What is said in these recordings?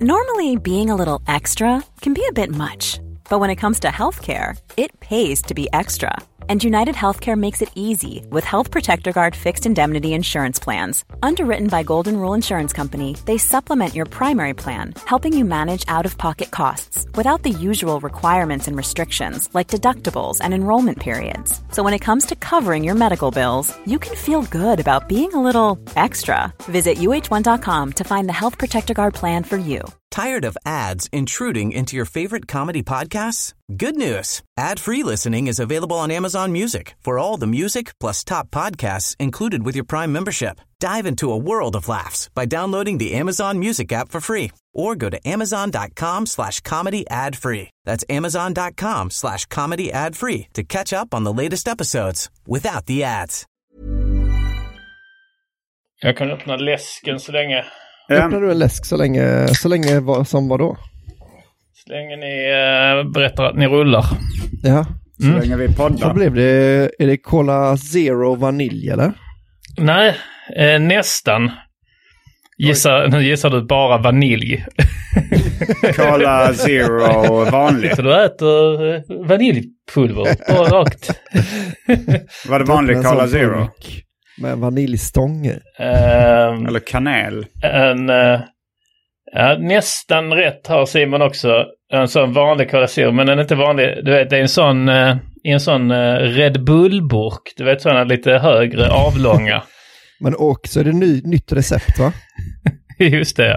Normally, being a little extra can be a bit much, but when it comes to healthcare, it pays to be extra. And United Healthcare makes it easy with Health Protector Guard fixed indemnity insurance plans. Underwritten by Golden Rule Insurance Company, they supplement your primary plan, helping you manage out-of-pocket costs without the usual requirements and restrictions like deductibles and enrollment periods. So when it comes to covering your medical bills, you can feel good about being a little extra. Visit uh1.com to find the Health Protector Guard plan for you. Tired of ads intruding into your favorite comedy podcasts? Good news. Ad-free listening is available on Amazon Music for all the music plus top podcasts included with your Prime membership. Dive into a world of laughs by downloading the Amazon Music app for free or go to amazon.com/comedy ad-free. That's amazon.com/comedy ad-free to catch up on the latest episodes without the ads. Jag kan öppna läsken så länge. Öppnar du en läsk så länge som var då? Så länge ni berättar att ni rullar. Ja. Så länge vi poddar. Så blev det, är det Cola Zero vanilj eller? Nej, nästan. Nu gissar du bara vanilj. Cola Zero vanlig. Så du äter vaniljpulver bara rakt. Var det vanlig Cola Zero? Med vaniljstånger. Eller kanel. Nästan rätt har Simon också. En sån vanlig Cola Zero, men den är inte vanlig. Du vet, det är en sån Red Bull-burk. Du vet, sådana lite högre, avlånga. Men också är det nytt recept, va? Just det.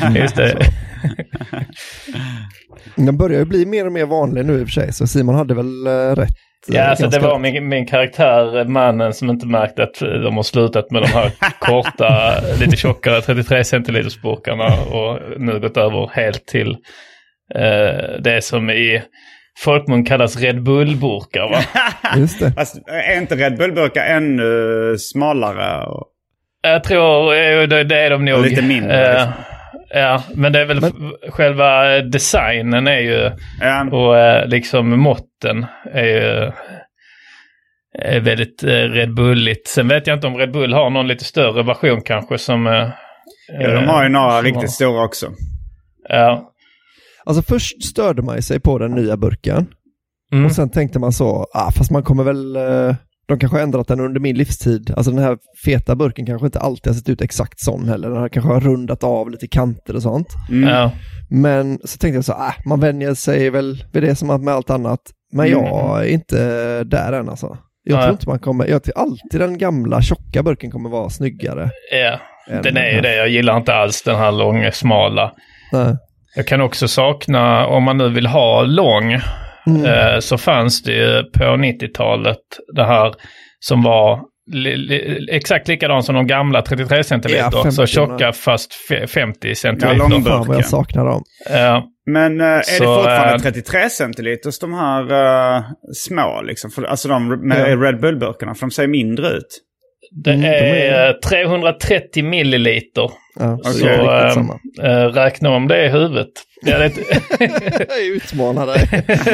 Den börjar ju bli mer och mer vanlig nu i och för sig. Så Simon hade väl rätt. Ja, alltså det var min karaktär, mannen som inte märkte att de har slutat med de här korta, lite tjockare 33 centiliters burkarna och nu gått över helt till det som i folkmun kallas Red Bull-burkar, va? Just det. Alltså, är inte Red Bull-burkar ännu smalare? Jag tror det är de nog. Och lite mindre. Ja, men det är väl själva designen är ju och liksom måtten är väldigt Red Bulligt. Sen vet jag inte om Red Bull har någon lite större version kanske som ja, de har ju några riktigt stora också. Ja. Alltså först störde man sig på den nya burken. Och sen tänkte man så, fast man kommer väl de kanske har ändrat den under min livstid. Alltså den här feta burken kanske inte alltid har sett ut exakt sån heller. Den kanske har rundat av lite kanter och sånt. Ja. Men så tänkte jag så, man vänjer sig väl vid det som med allt annat. Men jag är inte där än alltså. Jag tror inte man kommer, jag tror alltid den gamla tjocka burken kommer vara snyggare. Ja, den är ju det. Jag gillar inte alls den här långa, smala. Nej. Jag kan också sakna, om man nu vill ha lång, så fanns det ju på 90-talet det här som var exakt likadant som de gamla 33 centiliter. Så tjocka fast 50 centiliter. Ja, långburken. Jag saknar dem. Men är det fortfarande 33 centiliter de här små liksom? Alltså de med Red Bull-burkarna, för de ser mindre ut. Det är 330 milliliter. Ja, så räkna om det i huvudet. Jag utmanar dig.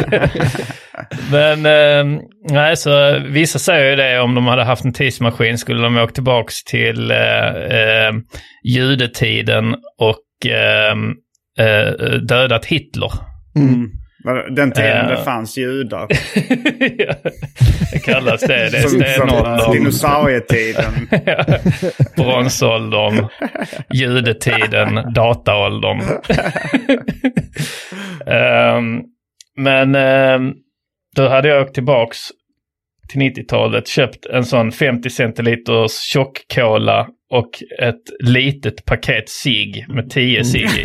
Men nej, så vissa säger ju det, om de hade haft en tidsmaskin skulle de åka tillbaks till judetiden och dödat Hitler. Den tiden det fanns judar. Ja, det kallas det. Det är stenåldern. Dinosaurietiden. Bronsåldern. Judetiden. Dataåldern. Men då hade jag åkt tillbaks till 90-talet, köpt en sån 50 centiliters tjock-cola och ett litet paket cigg med 10 cigg i.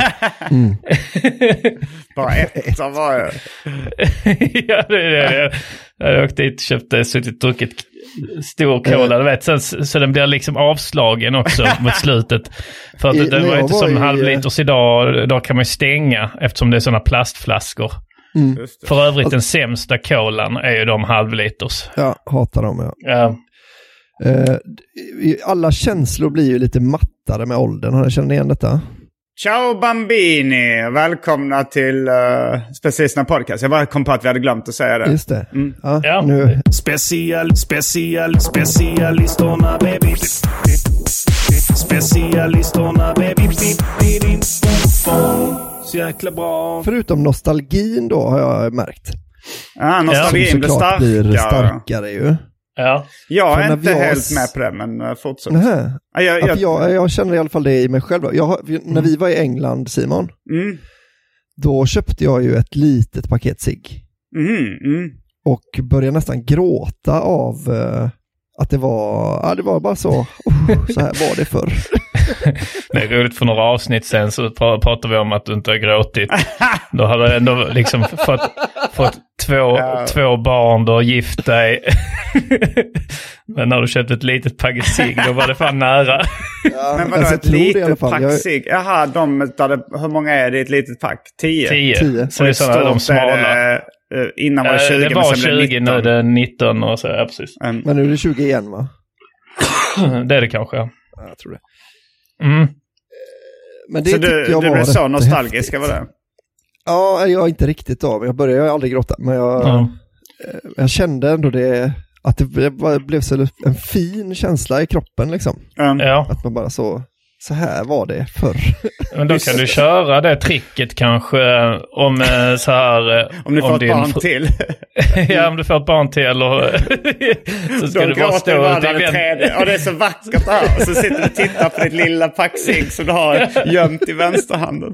Bara ett av varje. Ja, det. Jag åkte dit och köpte, suttit och druckit stor cola, du vet, så den blir liksom avslagen också mot slutet. För att det var inte som halvliters idag, då kan man stänga eftersom det är såna plastflaskor. För övrigt den sämsta kolan är ju de halvliters. Ja, hatar dem, ja. Alla känslor blir ju lite mattare med åldern. Har ni känt igen detta? Ciao bambini! Välkomna till Specialisterna podcast. Jag bara kom på att vi hade glömt att säga det. Just det. Ja. Nu. Specialisterna baby. Specialisterna baby. så jäkla bra. Förutom nostalgin då har jag märkt. Ja, nostalgin blir starkare ju. Ja. Jag är inte helt med på det, men fortsätt. Jag känner i alla fall det i mig själv. När vi var i England, Simon, då köpte jag ju ett litet paket cigg. Och började nästan gråta av att det var bara så. Så här var det förr. Det är roligt, för några avsnitt sen så pratade vi om att du inte har gråtit. Då hade du ändå liksom fått två barn, du har gift dig. Men när du köpte ett litet paket cigg, då var det fan nära. Ja, men vadå, ett litet pack cigg? Jaha, hur många är det i ett litet pack? 10? Så det är sådana de smala. Innan var det 20, det var men 20, nu är det 19 och så, ja, precis. Men nu är det 20 igen, va? Det är det kanske. Ja, jag tror det. Men det så du blev så nostalgisk över det? Ja, jag inte riktigt då. Jag började aldrig gråta, men jag kände ändå det, att det blev så en fin känsla i kroppen liksom. Att man bara så här var det förr. Men då kan du köra det tricket kanske om så här... om du får ett barn till. Ja, om du får ett barn till. Och så ska du bara stå ut i vänt. Ja, det är så vackert här. Och så sitter du och tittar på ditt lilla packcigg som du har gömt i vänsterhanden.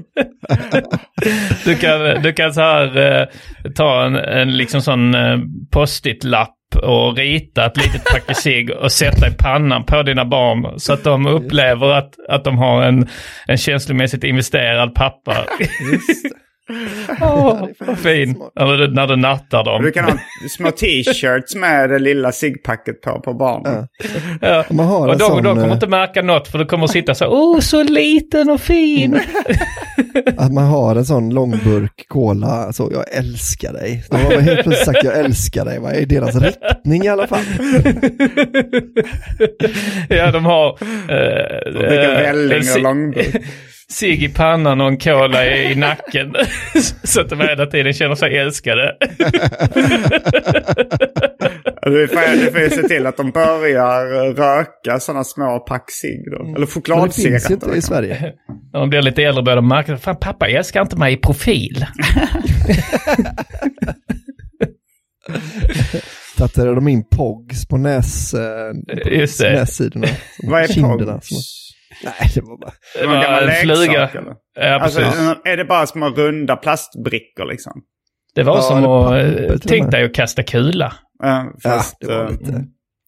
Du kan så här ta en liksom sån post-it-lapp och rita ett litet paket cigg och sätta i pannan på dina barn så att de upplever att de har en känslomässigt investerad pappa. Just det. Vad fin. När du nattar dem. Du kan ha små t-shirts med det lilla ciggpacket på barnen. Ja. Och de kommer inte märka något, för du kommer att sitta så så liten och fin. Att man har en sån långburk cola, så jag älskar dig. De har helt plötsligt sagt jag älskar dig. Vad är deras riktning i alla fall? Ja, de har välling och långburk. Cigg i pannan och en cola i nacken. Så att de hela tiden känner sig älskade. Du får ju se till att de börjar röka sådana små pack cigg då. Eller chokladcigaretter. Det finns inte i Sverige. När de blir lite äldre börjar de märka, fan pappa älskar inte mig i profil. Tatuerade de in pogs på nässidorna. Vad är pogs? Nej, det var bara... Det var en fluga. Ja, alltså, är det bara små runda plastbrickor liksom? Det var som att tänk dig att kasta kula. Fast, det var lite...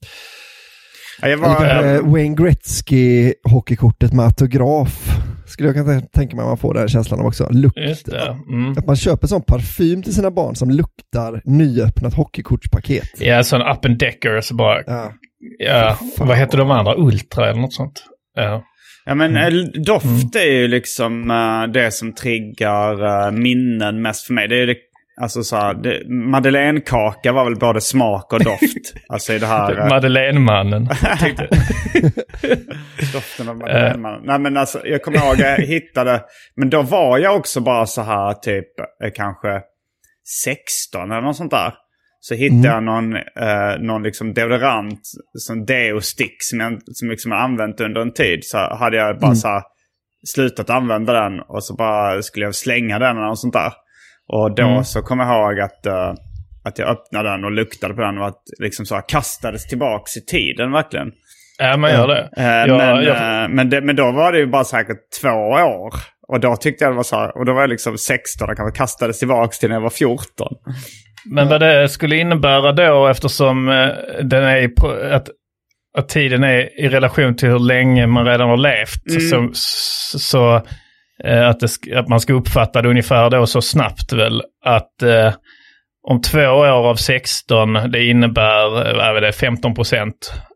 Wayne Gretzky hockeykortet med autograf. Skulle jag kunna tänka mig att man får den känslan av också. Just det. Att man köper sån parfym till sina barn som luktar nyöppnat hockeykortspaket. Ja, sån Up and Decker så bara... Ja, vad heter de andra? Ultra eller något sånt. Ja, men doft är ju liksom det som triggar minnen mest för mig. Det är ju alltså så här, madeleinekaka var väl både smak och doft. Alltså i det här... Madeleinemannen. Doften av madeleinemannen. Nej, men alltså, jag kommer ihåg jag hittade... Men då var jag också bara så här typ kanske 16 eller något sånt där. Så hittade jag någon liksom deodorant, sån deo-stick som liksom jag använt under en tid. Så hade jag bara så här slutat använda den och så bara skulle jag slänga den eller något sånt där. Och då så kom jag ihåg att jag öppnade den och luktade på den och att liksom så här kastades tillbaks i tiden verkligen. Ja, man gör det. Men då var det ju bara säkert 2 år. Och då tyckte jag det var så här, och då var jag liksom 16 och kanske kastades tillbaks till när jag var 14. Men vad det skulle innebära då, eftersom den är att tiden är i relation till hur länge man redan har levt, så att man ska uppfatta det ungefär då så snabbt väl att om 2 år av 16 det innebär 15%,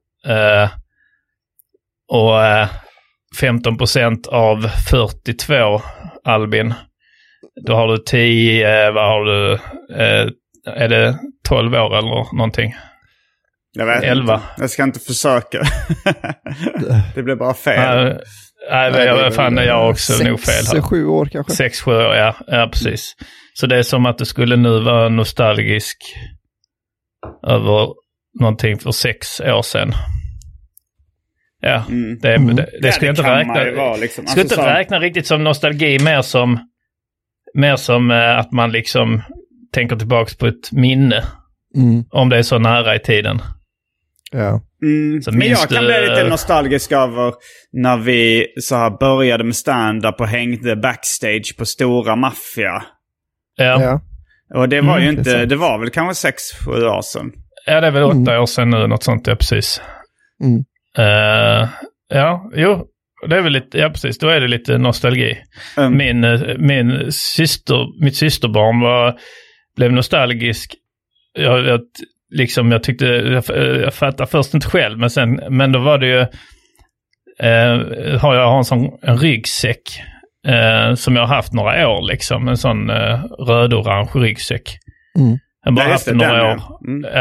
och 15% av 42, Albin, då har du 10, vad har du, är det 12 år eller någonting? Jag vet 11. Inte. Jag ska inte försöka. Det blir bara fel. Nej, fan jag också nog fel här. 6-7 år kanske. 6-7 år, ja, precis. Så det är som att du skulle nu vara nostalgisk över någonting för 6 år sedan. Ja, det skulle jag inte räkna. Liksom. Skulle inte räkna riktigt som nostalgi, mer som mer som att man liksom tänker tillbaka på ett minne. Om det är så nära i tiden. Ja. Men jag kan bli lite nostalgisk över när vi så här började med stand-up och hängde backstage på Stora Maffia. Ja. Och det var ju inte, det var väl kanske 6-7 år sedan. Ja, det är väl 8 år sedan nu, något sånt, ja precis. Det är väl lite, ja precis, då är det lite nostalgi. Mitt systerbarn blev nostalgisk. Jag tyckte, jag fattar först inte själv, men då var det ju, jag har en ryggsäck som jag har haft några år liksom, en sån röd-orange ryggsäck. Jag har bara haft den några år.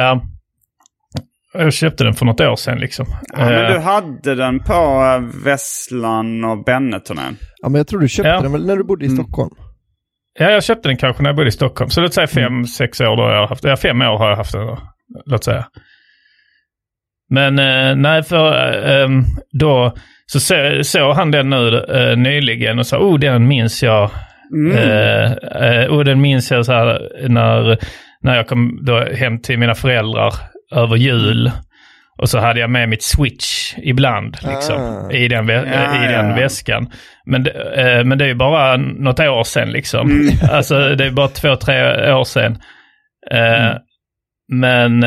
Jag köpte den för något år sedan liksom. Ja, men du hade den på Vesslan och Benetton. Ja, men jag tror du köpte den väl när du bodde i Stockholm. Ja, jag köpte den kanske när jag bodde i Stockholm. Så låt säga 5-6 år då jag har haft den. 5 år har jag haft den då, låt säga. Men nej, för då så såg han den nu nyligen och sa, den minns jag. Och den minns jag så här när jag kom då hem till mina över jul. Och så hade jag med mitt Switch ibland liksom, i den väskan. Men det är ju bara något år sedan liksom. Alltså det är bara 2-3 år sedan. Men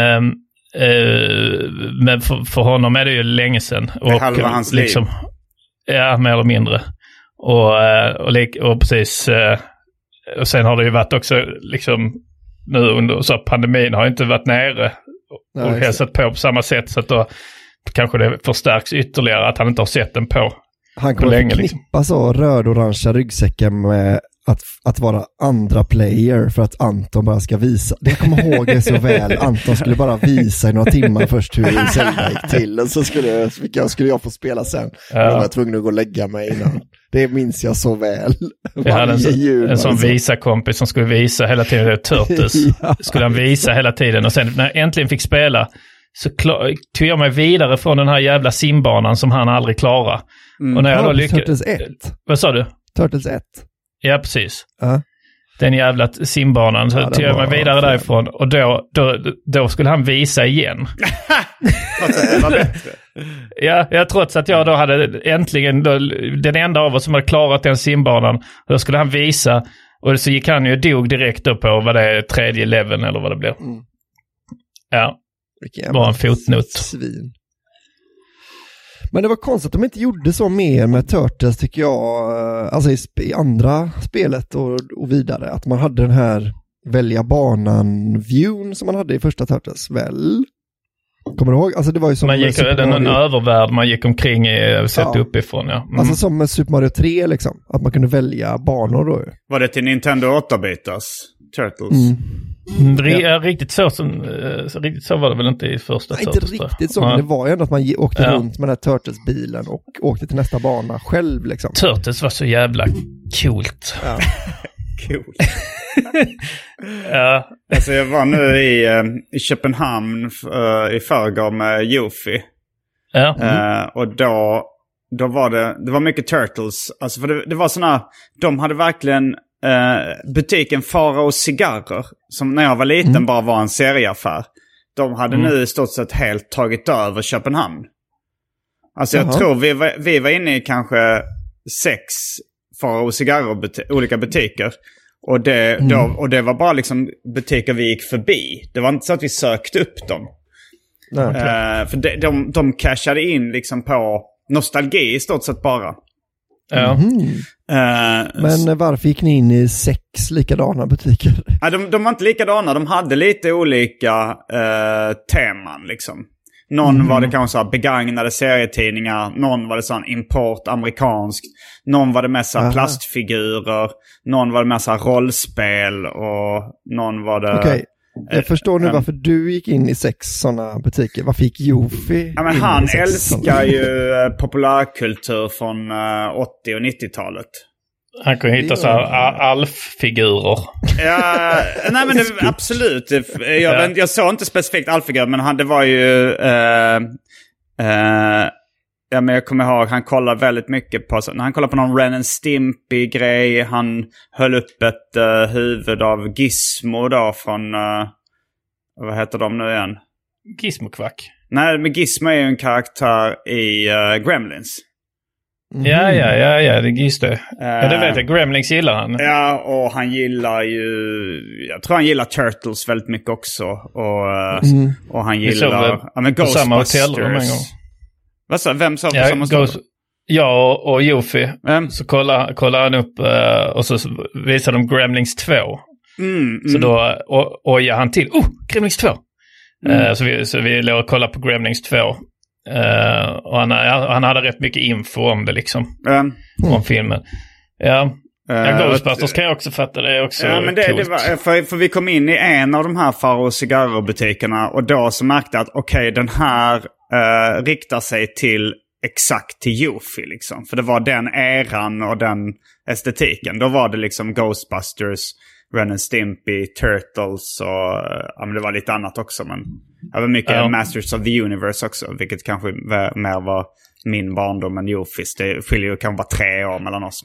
för honom är det ju länge sedan. Det är halva hans liksom, liv. Ja, mer eller mindre. Och precis. Och sen har det ju varit också liksom nu under så pandemin har inte varit nere och hälsat på samma sätt, så att då kanske det förstärks ytterligare att han inte har sett den på. Han kommer länge, förknippa så röd-orangea ryggsäcken med att vara andra player för att Anton bara ska visa. Det kommer ihåg det så väl. Anton skulle bara visa i några timmar först hur Zelda gick till, och så skulle jag få spela sen. Jag var tvungen att gå och lägga mig innan. Det minns jag så väl. Jag hade en sån visa-kompis som skulle visa hela tiden. Turtles skulle han visa hela tiden. Och sen när jag äntligen fick spela så tog jag mig vidare från den här jävla simbanan som han aldrig klarade. Och när jag då Turtles 1. Vad sa du? Turtles 1. Ja, precis. Den jävla simbanan. Så tog jag mig vidare därifrån. Och då skulle han visa igen. Det var bättre. Ja, trots att jag då hade äntligen den enda av oss som hade klarat den simbanan. Och då skulle han visa. Och så gick han ju dog direkt upp på vad det är, 3:e leveln eller vad det blir. Ja, bara en fotnot. Svin. Men det var konstigt att de inte gjorde så mer med Turtles, tycker jag. Alltså i andra spelet och vidare. Att man hade den här välja banan-viewn som man hade i första Turtles, väl? Kommer du ihåg? Alltså det var ju som man gick, en övervärld man gick omkring i sett uppifrån, ja. Alltså som med Super Mario 3 liksom. Att man kunde välja banor då. Var det till Nintendo 8-bitars Turtles? Riktigt så var det väl inte i första Turtles. Inte riktigt så, men det var ju ändå att man åkte runt med den här Turtles-bilen och åkte till nästa bana själv liksom. Turtles var så jävla coolt. Ja. Coolt. Ja. Alltså jag var nu i Köpenhamn i förrgår med Jofi. Ja. Och då var det var mycket Turtles. Alltså för det var såna, de hade verkligen butiken Farao cigarrer, som när jag var liten bara var en serieaffär. De hade nu i stort sett helt tagit över Köpenhamn. Alltså jag tror vi var inne i kanske 6 Farao cigarrer olika butiker. Och det var bara liksom butiker vi gick förbi. Det var inte så att vi sökte upp dem. För de cashade in liksom på nostalgi i stort sett bara. Ja. Men varför gick ni in i 6 likadana butiker? De var inte likadana. De hade lite olika teman liksom. Någon var det kanske så begagnade serietidningar. Någon var det sån import amerikanskt. Någon var det mest så plastfigurer. Någon var det mest så rollspel. Och någon var det... Okej. Jag förstår nu varför du gick in i 6 sådana butiker. Varför gick Jofi? Ja, men han älskar ju populärkultur från 80- och 90-talet. Han kan hitta så här Alf-figurer. Ja, nej men det, absolut. Jag såg inte specifikt Alf-figurer, men det var ju Ja, men jag kommer ihåg, han kollade väldigt mycket på... När han kollade på någon Ren and Stimpy-grej, han höll upp ett huvud av Gizmo då från... vad heter de nu igen? Gizmo-kvack. Nej, men Gizmo är ju en karaktär i Gremlins. Ja, det gissar det. Ja, det vet jag. Gremlins gillar han. Ja, och han gillar ju... Jag tror han gillar Turtles väldigt mycket också. Och han gillar... Ja, men Ghostbusters. Vad sa? Vem sa på samma stund? Jag och Jofi. Så kollar han upp och så visar de Gremlins 2. Så då ojar han till. Gremlins 2! Så vi låg och kollade på Gremlins 2. Och han hade rätt mycket info om det liksom. Om filmen. Ghostbusters kan jag också fatta. Det är också men det var, för vi kom in i en av de här Faro Cigarro-butikerna. Och då så märkte jag att okej, den här riktar sig till exakt till Yuffie liksom. För det var den eran och den estetiken. Då var det liksom Ghostbusters, Ren and Stimpy, Turtles och men det var lite annat också. Men det var mycket Masters of the Universe också. Vilket kanske mer var min barndom än Yuffies. Det skiljer ju kanske bara 3 år mellan oss.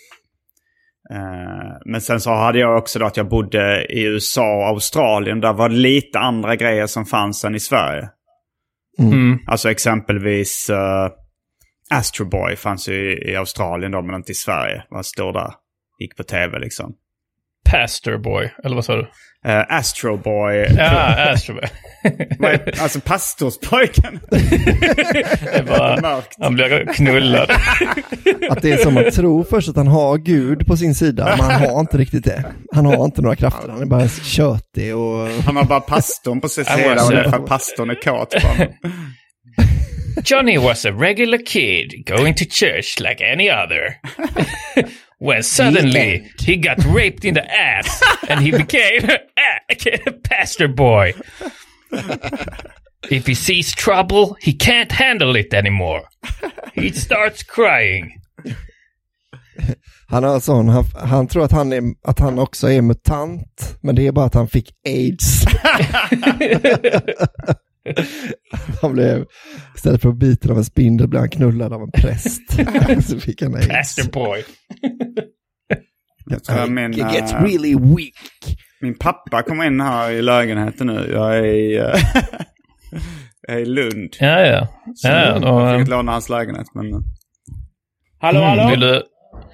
Men sen så hade jag också då att jag bodde i USA och Australien. Där var det lite andra grejer som fanns än i Sverige. Alltså exempelvis Astro Boy fanns ju i Australien då, men inte i Sverige. Var stor där. Gick på tv liksom. Pastor Boy, eller vad sa du? Astro Boy. Ja, Astro Boy. Alltså pastorspojken. Det är bara, han blir knullad. Att det är som att tro först att han har Gud på sin sida, men han har inte riktigt det. Han har inte några krafter, han är bara köttig och... Han har bara pastorn på sin sida och därför pastorn är kåt på honom. Johnny was a regular kid going to church like any other. When suddenly he got raped in the ass and he became a pastor boy. If he sees trouble, he can't handle it anymore. He starts crying. Han har sån, han tror att han också är mutant, men det är bara att han fick AIDS. Han blev, istället för att bita av en spindel blev han knullad av en präst. Så fick han AIDS. Pastor boy. It gets really weak. Min pappa kom in här i lägenheten nu. Jag är i Lund. Ja. Jag fick låna hans lägenhet. Men... Hallå? Vill du...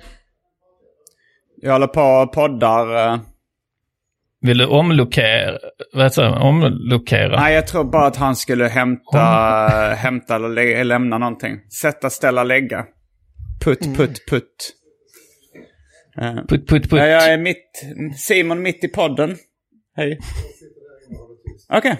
Jag håller på och poddar. Vill du omlokera? Nej, jag tror bara att han skulle hämta eller lämna någonting. Sätta, ställa, lägga. Putt. Putt. Ja, jag är Simon mitt i podden. Hej. Okej.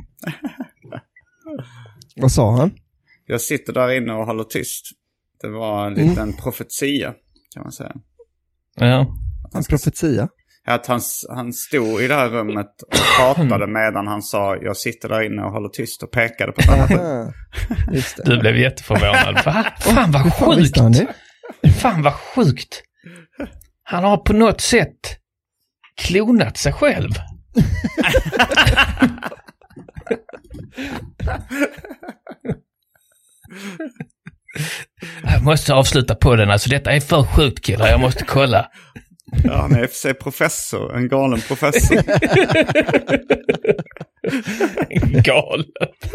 Vad sa han? Jag sitter där inne och håller tyst. Det var en liten profetia, kan man säga. Ja. En profetia? Att han stod i det här rummet och pratade medan han sa jag sitter där inne och håller tyst och pekade på ett annat rum. Du blev jätteförvånad. Va? Fan vad sjukt. Fan vad sjukt. Han har på något sätt klonat sig själv. Jag måste avsluta på den. Alltså detta är för sjukt, killar. Jag måste kolla. Ja, han är för professor. En galen professor. En galen.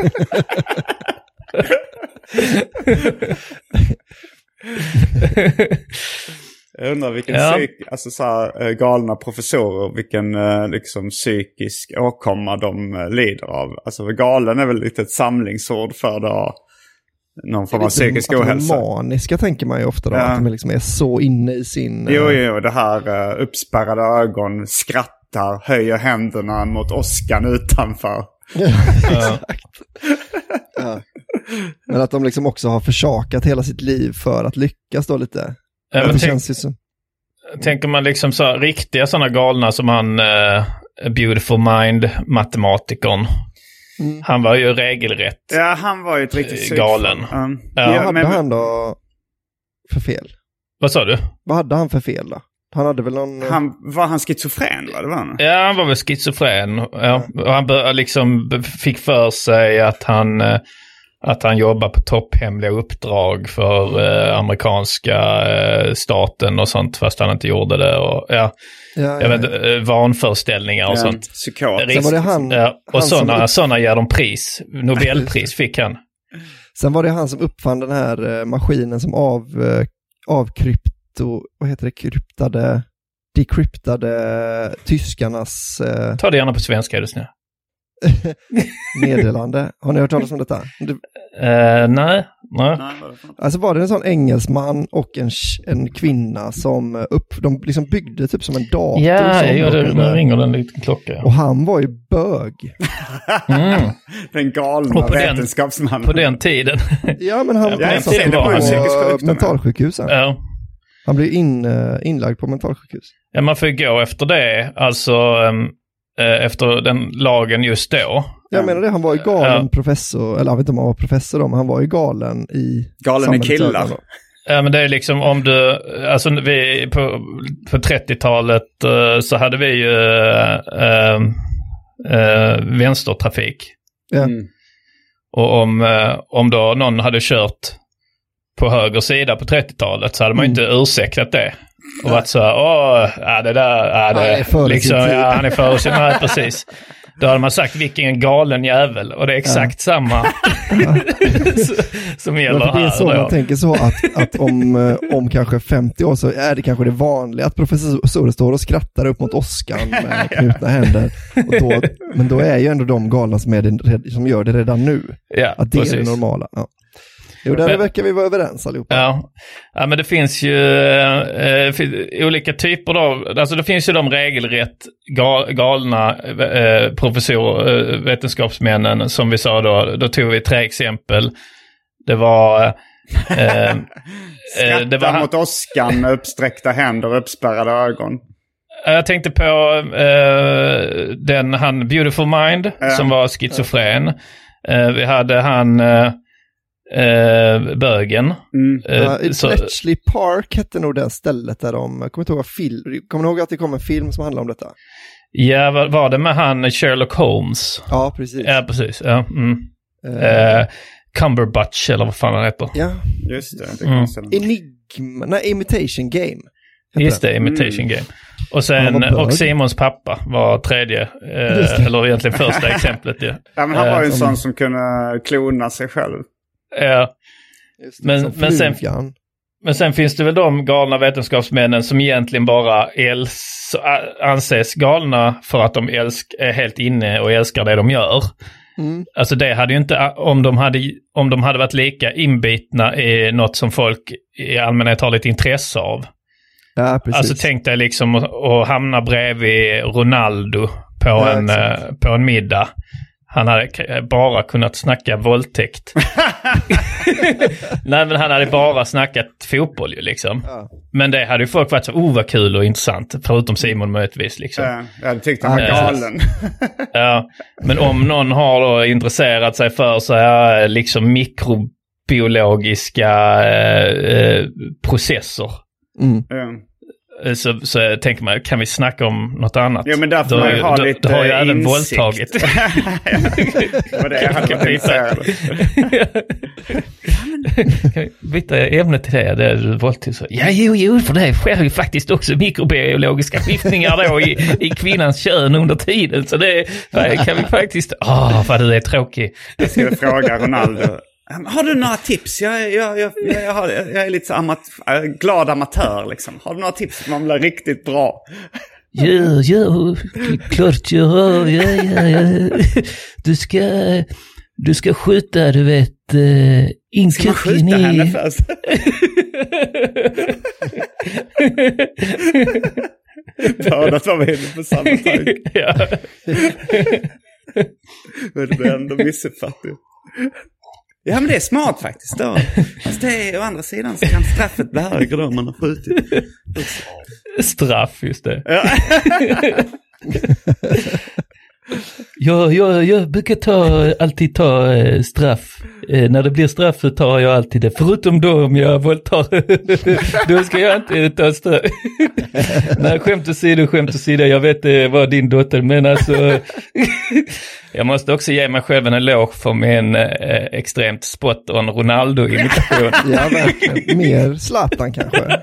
Jag undrar vilken alltså så här, galna professorer, vilken liksom psykisk åkomma de lider av. Alltså galen är väl lite ett samlingsord för det. Någon form av psykisk ohälsa. Maniska tänker man ju ofta då, att de liksom är så inne i sin... Jo, det här uppspärrade ögon, skrattar, höjer händerna mot åskan utanför. Exakt. Ja. Men att de liksom också har försakat hela sitt liv för att lyckas då lite. Det känns ju som... Tänker man liksom så riktiga sådana galna som han Beautiful Mind matematikern. Han var ju regelrätt. Ja, han var ju ett riktigt galen. Vad hade han då för fel? Vad sa du? Vad hade han för fel då? Han hade väl någon... Var han schizofren, va? Det var han? Ja, han var väl schizofren. Ja. Och han liksom fick för sig att han att han jobbar på topphemliga uppdrag för amerikanska staten och sånt, fast han inte gjorde det. Och, jag vet, vanföreställningar och sånt. Psykot. Sen var det han sådana ger de pris. Nobelpris fick han. Sen var det han som uppfann den här maskinen som dekryptade tyskarnas... Ta det gärna på svenska, är det snö. meddelande. Har ni hört talas om detta? Nej. Alltså var det en sån engelsman och en kvinna som de liksom byggde typ som en dator. Nu ringer den liten klocka. Och han var ju bög. Den galna vetenskapsmannen. På den tiden. Ja, men han var på mentalsjukhusen. Ja. Han blev inlagd på mentalsjukhus. Ja, man får gå efter det. Alltså... efter den lagen just då. Jag menar det, han var ju galen professor, eller jag vet inte om han var professor då, men han var ju galen i killar. Ja, men det är liksom om du, alltså vi på 30-talet så hade vi ju vänstertrafik. Ja. Och om då någon hade kört på höger sida på 30-talet så hade man inte ursäktat det. Och varit så det där, han är för sin tid, precis. Då hade man sagt vilken galen jävel, och det är exakt samma som gäller här. Det är så man tänker så att om kanske 50 år så är det kanske det vanliga att professorer står och skrattar upp mot åskan med knutna händer. Men då är ju ändå de galna som gör det redan nu. Ja, att det precis. är det normala. Ja. Jo, där verkar vi vara överens allihopa. Ja, men det finns ju olika typer av, alltså det finns ju de regelrätt galna vetenskapsmännen som vi sa då tog vi 3 exempel. Det var skratta mot åskan, uppsträckta händer, uppspärrade ögon. Jag tänkte på han Beautiful Mind som var schizofren. Vi hade han bögen. Bletchley Park hette nog det stället där kommer ni ihåg att det kom en film som handlar om detta? Ja, var det med han Sherlock Holmes? Ja, precis. Ja, precis. Ja. Cumberbatch eller vad fan han heter. Ja, just det. Imitation Game. Just det, Imitation Game. Och sen, och Simons pappa var tredje, eller egentligen första exemplet. Ja, men han var ju en sån som kunde klona sig själv. Ja, men sen finns det väl de galna vetenskapsmännen som egentligen bara anses galna för att de är helt inne och älskar det de gör. Alltså det hade ju inte, om de hade varit lika inbitna i något som folk i allmänhet har lite intresse av. Ja, precis. Alltså tänk dig liksom att hamna bredvid Ronaldo på en middag. Han hade bara kunnat snacka våldtäkt. Nej, men han hade bara snackat fotboll ju liksom. Ja. Men det hade ju folk varit så vad kul och intressant. Förutom Simon möjligtvis liksom. Jag tyckte han var galen. Ja, men om någon har då intresserat sig för så här liksom mikrobiologiska processer. Så tänker man, kan vi snacka om något annat? Ja, men därför man ha lite har ju även våldtagit. Vad det hade varit intresserad. Kan vi byta ämnet till det? Det är våldtag. Ja, jo, för det sker ju faktiskt också mikrobiologiska skiftningar då i kvinnans kön under tiden. Så det kan vi faktiskt... vad du är tråkig. Jag skulle fråga Ronaldo. Har du några tips? Jag är lite så glad amatör liksom. Har du några tips som man blir riktigt bra? Ja, klart jag har. Ja. Du ska skjuta, du vet, ska man skjuta henne först? Båda var vi inne på samma tanke. Ja. Men det blir ändå missuppfattat. Ja, men det är smart faktiskt då. Fast det är å andra sidan så kan straffet bli högre då man har skjutit. Straff, just det. Ja. Jag brukar alltid ta straff när det blir straff så tar jag alltid det. Förutom då om jag våldtar. Då ska jag inte ta straff. Nej, skämt åsido. Jag vet vad din dotter menar. Så jag måste också ge mig själv en eloge för min extremt spot on Ronaldo-imitation. Ja, verkligen. Mer Zlatan kanske.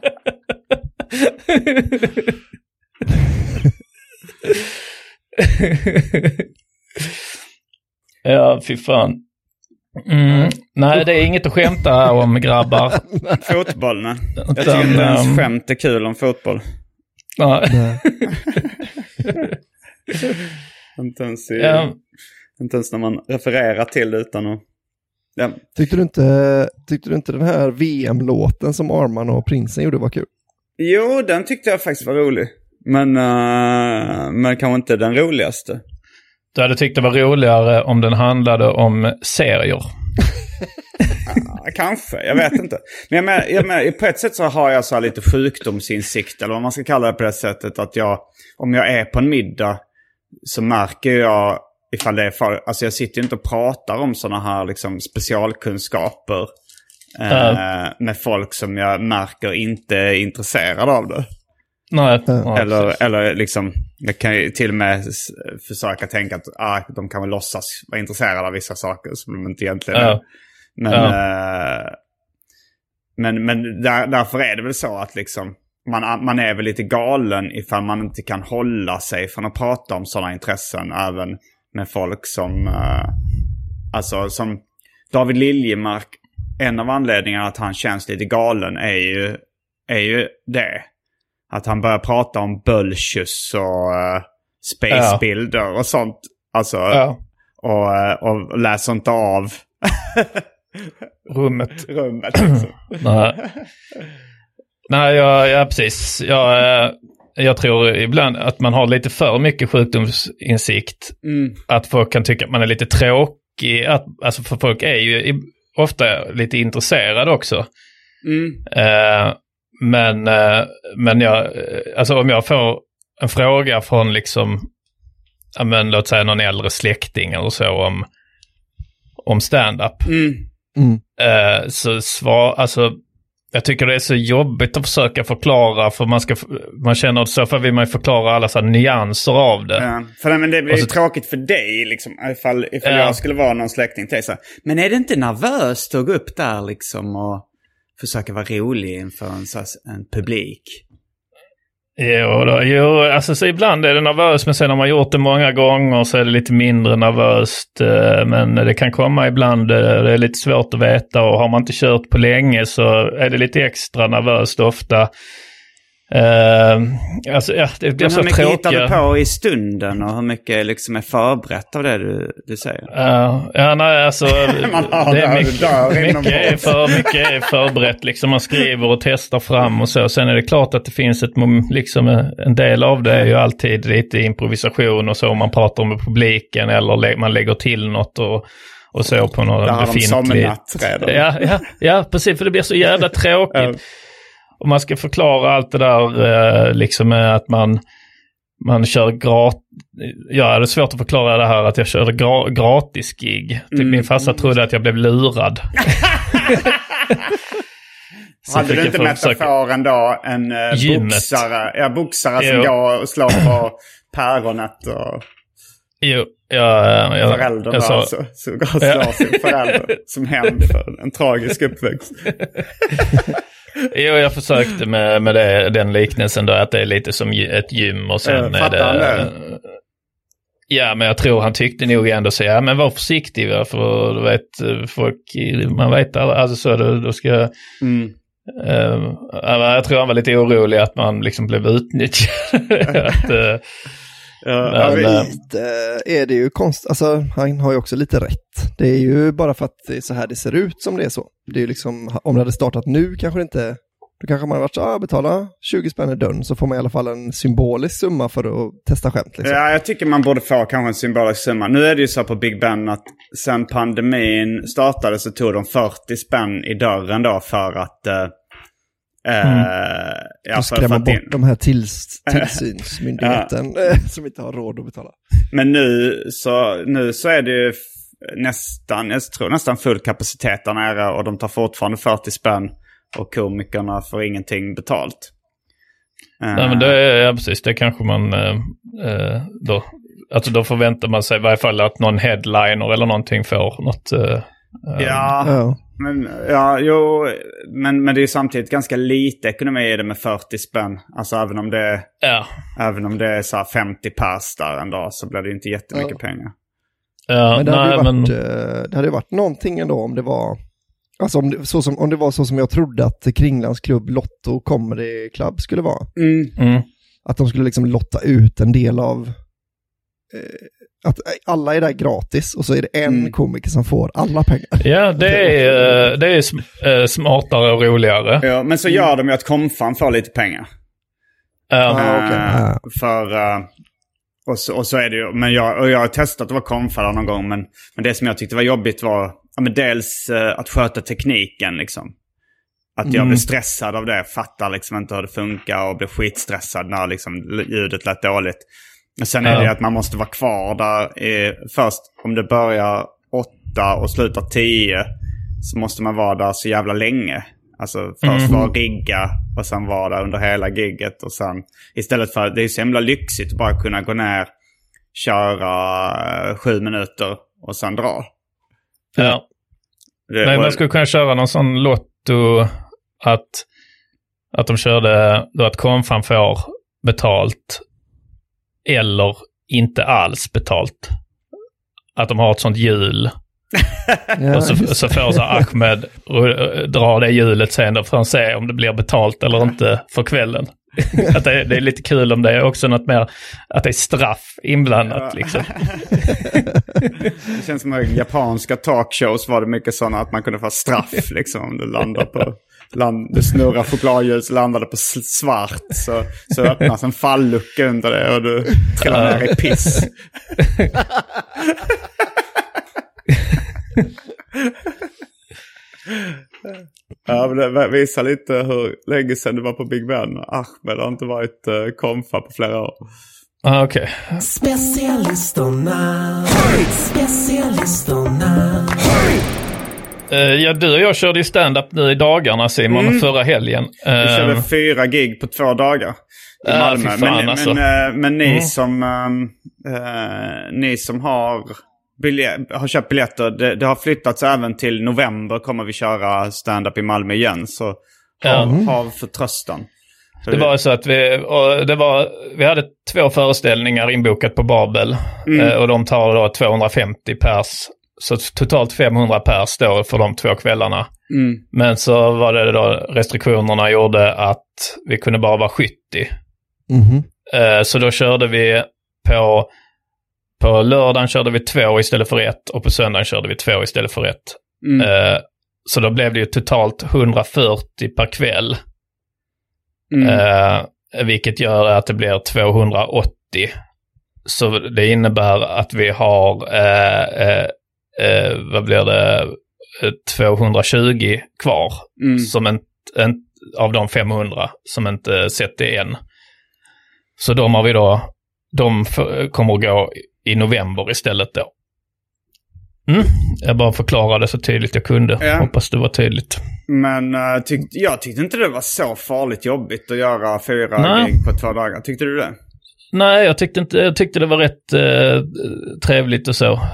Ja, fy fan. Nej, det är inget att skämta om, grabbar. Fotboll, nej. Jag tycker inte ens skämt är kul om fotboll. Ja. Inte ens när man refererar till det utan att... Ja. Tyckte du inte den här VM-låten som Arman och Prinsen gjorde var kul? Jo, den tyckte jag faktiskt var rolig. Men kanske inte den roligaste. Du hade tyckt det var roligare om den handlade om serier. Kanske, jag vet inte. Men på ett sätt så har jag så här lite sjukdomsinsikt, eller vad man ska kalla det, på det sättet att om jag är på en middag så märker jag ifall det är alltså jag sitter ju inte och pratar om sådana här liksom specialkunskaper med folk som jag märker inte är intresserade av det. Nej. Eller liksom, jag kan ju till och med försöka tänka att de kan väl låtsas vara intresserade av vissa saker som de inte egentligen är. Men därför är det väl så att liksom man är väl lite galen ifall man inte kan hålla sig från att prata om sådana intressen även med folk som alltså som David Liljemark. En av anledningarna att han känns lite galen är ju det att han börjar prata om bullshus och spacebilder och sånt, alltså och läser inte av rummet liksom. Nej, ja, precis. Jag tror ibland att man har lite för mycket sjukdomsinsikt. Att folk kan tycka att man är lite tråkig. Alltså för folk är ju ofta lite intresserade också. Men alltså om jag får en fråga från liksom, låt säga någon äldre släkting eller så om stand-up. Alltså jag tycker det är så jobbigt att försöka förklara, för man känner att så för vill man förklara alla så här nyanser av det. Ja, men det blir ju tråkigt för dig liksom, ifall jag skulle vara någon släkting till så. Men är det inte nervöst att gå upp där liksom och försöka vara rolig inför en publik? Jo, alltså så ibland är det nervöst, men sen har man gjort det många gånger så är det lite mindre nervöst. Men det kan komma ibland, det är lite svårt att veta, och har man inte kört på länge så är det lite extra nervöst ofta. Alltså, ja, det blir så tråkigt. Hur mycket hittar du på i stunden och hur mycket liksom är förberett av det du säger? Nej, alltså det är mycket är förberett liksom. Man skriver och testar fram och så. Sen är det klart att det finns liksom en del av det är ju alltid lite improvisation och så, om man pratar med publiken eller man lägger till något och så på något befintligt. Ja, precis, för det blir så jävla tråkigt. Och man ska förklara allt det där liksom med att man kör det är svårt att förklara det här att jag körde gratis gig. Min farsa trodde att jag blev lurad. Hade du inte metaforen då en boxare som går och slår på päronet och... Jo, föräldern så går och slår sin förälder som hämnd för en tragisk uppväxt. Jo, jag försökte med den liknelsen då, att det är lite som ett gym och sen är det... Ja, men jag tror han tyckte nog ändå säga, men var försiktig, för du vet, folk, man vet alltså så då ska... jag tror han var lite orolig att man liksom blev utnyttjad. Är det ju konstigt, alltså han har ju också lite rätt. Det är ju bara för att det är så här det ser ut som det är så. Det är ju liksom, om det hade startat nu kanske det inte, då kanske man hade varit så betala 20 spänn i dörren, så får man i alla fall en symbolisk summa för att testa skämt liksom. Ja, jag tycker man borde få kanske en symbolisk summa. Nu är det ju så på Big Ben att sen pandemin startade så tog de 40 spänn i dörren då för att skrämma bort de här tillsynsmyndigheten som inte har råd att betala. Men nu så är det ju nästan full kapacitet där nere och de tar fortfarande 40 spänn och komikerna får ingenting betalt. Nej, men precis, det kanske man då, alltså då förväntar man sig i varje fall att någon headliner eller någonting får något. Men det är samtidigt ganska lite ekonomi i det med 40 spänn. Alltså även om det är så här 50 pers där en dag så blir det inte jättemycket pengar. Men det hade varit någonting ändå om det var, alltså om det var så som jag trodde att Kringlands klubb Lotto Comedy Club skulle vara. Att de skulle liksom lotta ut en del av att alla är där gratis och så är det en komiker som får alla pengar. Ja, det är smartare och roligare. Ja, men så gör de ju att Komfan får lite pengar. Och så är det ju. Men jag har testat att vara Komfan någon gång, men det som jag tyckte var jobbigt var dels att sköta tekniken liksom. Att jag blev stressad av det, fattar liksom inte hur det funkar och blev skitstressad när liksom ljudet lät dåligt. Och sen är det att man måste vara kvar där först om det börjar 8 och slutar 10 så måste man vara där så jävla länge. Alltså först vara rigga och sen vara där under hela gigget och sen istället för, det är så himla lyxigt att bara kunna gå ner, köra 7 minuter och sen dra. Ja. Men man skulle kunna köra någon sån lotto att de körde då att Komfan får betalt eller inte alls betalt. Att de har ett sånt hjul. Och så får så Ahmed dra det hjulet sen då för att se om det blir betalt eller inte för kvällen. Att det är lite kul om det är också något mer att det är straff inblandat liksom. Det känns som att japanska talkshows var det mycket sådana att man kunde få straff liksom om du landar på du snurrar chokladhjul så landade på svart så öppnas en fallucka under det och du trillar ner i piss. Ja, men det visar lite hur länge sedan du var på Big Ben. Ahmed har inte varit komfa på flera år. Okej. Specialisterna. Ja, du och jag körde ju stand-up nu i dagarna, Simon, förra helgen. Vi körde 4 gig på 2 dagar i Malmö. Men ni som har köpt biljetter, det har flyttats även till november kommer vi köra stand-up i Malmö igen. Så ha förtröstan. Det var så att vi hade 2 föreställningar inbokat på Babel och de tar då 250 pers. Så totalt 500 pers då för de 2 kvällarna. Men så var det då restriktionerna gjorde att vi kunde bara vara 70. Så då körde vi på lördagen körde vi 2 istället för 1 och på söndagen körde vi 2 istället för 1. Så då blev det ju totalt 140 per kväll. Vilket gör att det blir 280. Så det innebär att vi har vad blir det 220 kvar som en av de 500 som inte sett det än. Så de har vi då, de kommer att gå i november istället då. Jag bara förklarade så tydligt jag kunde. Hoppas det var tydligt. Men jag tyckte inte det var så farligt jobbigt att göra 4 gig på 2 dagar. Tyckte du det? Nej, jag tyckte det var rätt trevligt och så.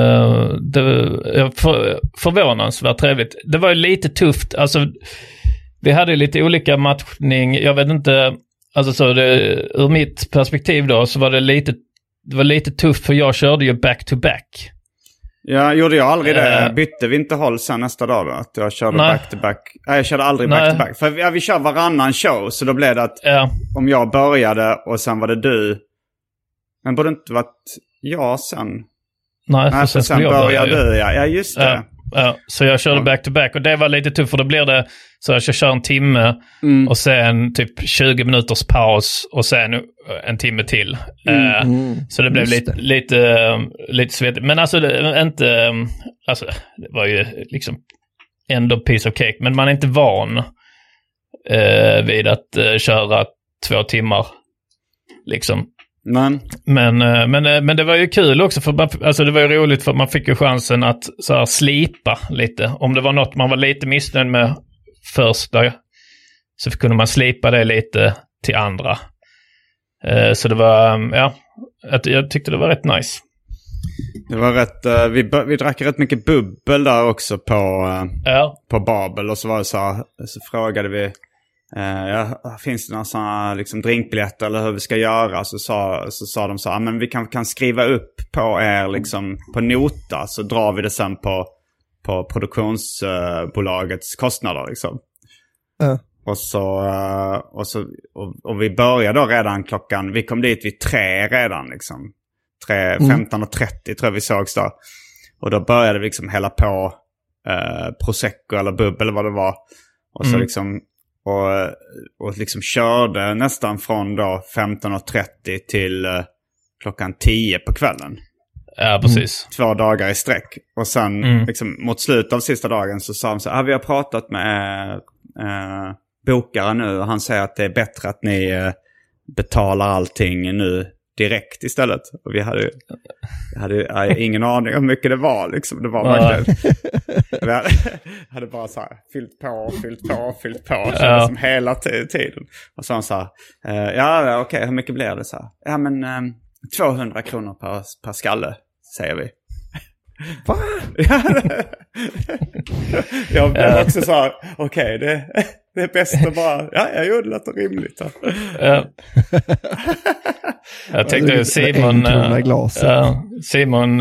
Förvånansvärt trevligt. Det var ju lite tufft. Alltså, vi hade lite olika matchning. Jag vet inte, alltså så ur mitt perspektiv då så var det lite tufft för jag körde ju back-to-back. Ja, gjorde jag aldrig det. Bytte vi inte håll sen nästa dag då? Att jag körde back-to-back. Nej, jag körde aldrig back-to-back. För vi kör varannan show. Så då blev det att om jag började och sen var det du. Men borde inte varit jag sen? Nej, för sen började du. Ja, just det. Ja, så jag körde back-to-back och det var lite tufft för då blir det så att jag kör en timme och sen typ 20 minuters paus och sen en timme till. Så det blev lite svettigt. Men alltså det var ju liksom ändå piece of cake. Men man är inte van vid att köra 2 timmar liksom Men det var ju kul också för det var ju roligt för man fick ju chansen att så här slipa lite. Om det var något man var lite missnöjd med första så kunde man slipa det lite till andra. Så det var, jag tyckte det var rätt nice. Det var rätt, vi drack rätt mycket bubbel där också på Babel. Och så var det så frågade vi, finns det några sådana liksom drinkbiljetter eller hur vi ska göra? Så sa de så men vi kan skriva upp på er liksom på nota, så drar vi det sen på produktionsbolagets kostnader liksom. Och vi började då redan vi kom dit vid 3 redan liksom. 15:30 tror jag vi sågs då. Och då började vi liksom hälla på prosecco eller bubbel eller vad det var. Och så liksom och liksom körde nästan från då 15:30 till klockan 10 på kvällen. Ja, precis. 2 dagar i sträck. Och sen liksom, mot slutet av sista dagen så sa de så vi har pratat med bokare nu och han säger att det är bättre att ni betalar allting nu direkt istället. Och vi hade ingen aning om hur mycket det var liksom. Det var verkligen vi hade bara så här fyllt på som hela tiden. Och så han sa okej, hur mycket blir det så här? Ja men 200 kronor per skalle säger vi. Va? Jag blev också så här, okej, det är bäst att bara, jag gjorde det rimligt. Ja. Jag tänkte Simon,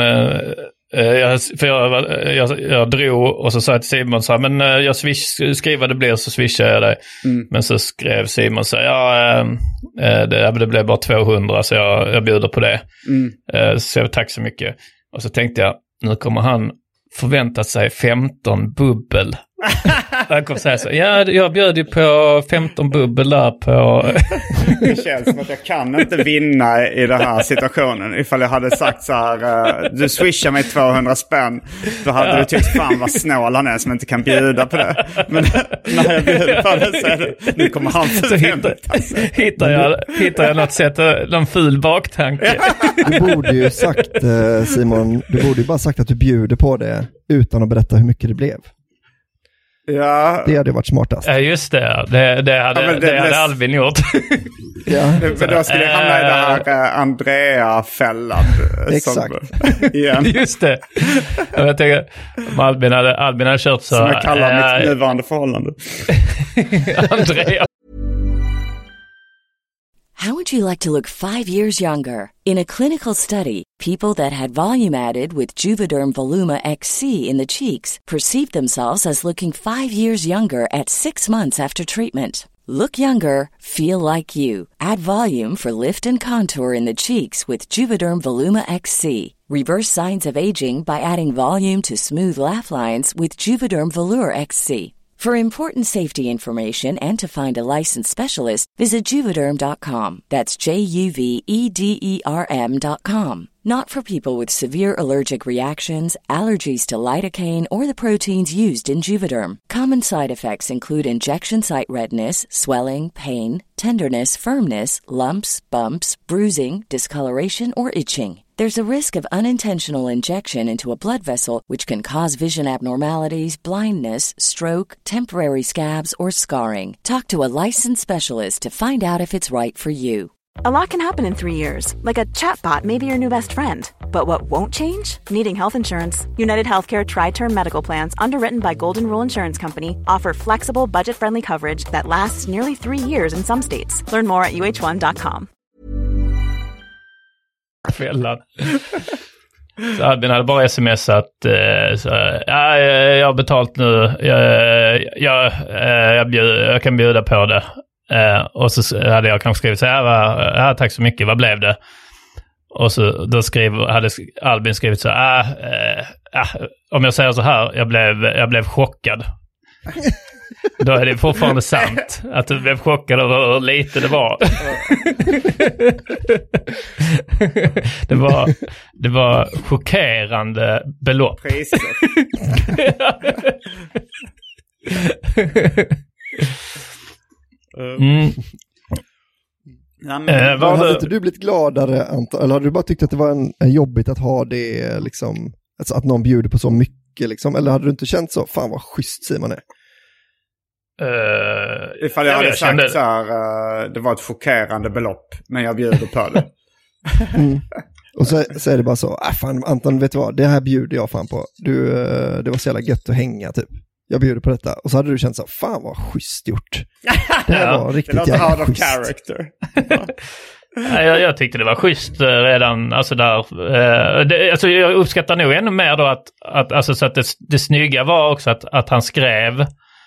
jag drog och så sa jag till Simon så här, men jag skriver vad det blir så swishar jag dig. Men så skrev Simon så det blev bara 200 så jag bjuder på det. Så tack så mycket. Och så tänkte jag, nu kommer han förväntat sig 15 bubbel. Han kommer säga så, jag bjöd ju på 15 bubbel där på... Det känns som att jag kan inte vinna i den här situationen. Ifall jag hade sagt så här, du swishar mig 200 spänn, då hade du tyckt fan vad snål han är som inte kan bjuda på det. Men när jag bjuder på det så är det, nu kommer han förvänta sig. Hittar jag något sätt, någon ful baktanke. Du borde ju sagt, Simon, du borde ju bara sagt att du bjuder på det utan att berätta hur mycket det blev. Ja. Det hade varit smartast. Ja, just det. Det hade Albin gjort. Ja. Men då skulle jag hamna i det här Andrea-fällan. Exakt. Igen. Just det. Jag tänker, Albin hade kört så... Som jag kallar mitt nuvarande förhållande. Andrea. How would you like to look 5 years younger? In a clinical study, people that had volume added with Juvederm Voluma XC in the cheeks perceived themselves as looking 5 years younger at 6 months after treatment. Look younger, feel like you. Add volume for lift and contour in the cheeks with Juvederm Voluma XC. Reverse signs of aging by adding volume to smooth laugh lines with Juvederm Volure XC. For important safety information and to find a licensed specialist, visit Juvederm.com. That's JUVEDERM.com. Not for people with severe allergic reactions, allergies to lidocaine, or the proteins used in Juvederm. Common side effects include injection site redness, swelling, pain, tenderness, firmness, lumps, bumps, bruising, discoloration, or itching. There's a risk of unintentional injection into a blood vessel, which can cause vision abnormalities, blindness, stroke, temporary scabs, or scarring. Talk to a licensed specialist to find out if it's right for you. A lot can happen in 3 years, like a chatbot may be your new best friend. But what won't change? Needing health insurance. United Healthcare Tri-Term Medical Plans, underwritten by Golden Rule Insurance Company, offer flexible, budget-friendly coverage that lasts nearly 3 years in some states. Learn more at uh1.com. Fällan. Så Albin hade bara smsat jag har betalt nu, jag kan bjuda på det. Och så hade jag kanske skrivit så här, tack så mycket, vad blev det? Och så då hade Albin skrivit så om jag säger så här, jag blev chockad. Då är det fortfarande sant att du blev chockad över hur lite det var. Det var chockerande belopp. Priser. Ja, men hade inte du blivit gladare, Anton? Eller hade du bara tyckt att det var en jobbigt att ha det, liksom, alltså att någon bjuder på så mycket, liksom? Eller hade du inte känt så, fan vad schysst Simon är? Ifall jag hade sagt så här, det var ett chockerande belopp, men jag bjuder på det. Och så är det bara så, fan Anton, vet du vad, det här bjuder jag fan på. Det var så jävla gött att hänga, typ. Jag bjuder på detta. Och så hade du känt så, fan vad schysst gjort. Det här var riktigt jävla schysst. Character. Jag tyckte det var schysst redan, alltså där. Alltså jag uppskattar nog ännu mer då att alltså så att det snygga var också att han skrev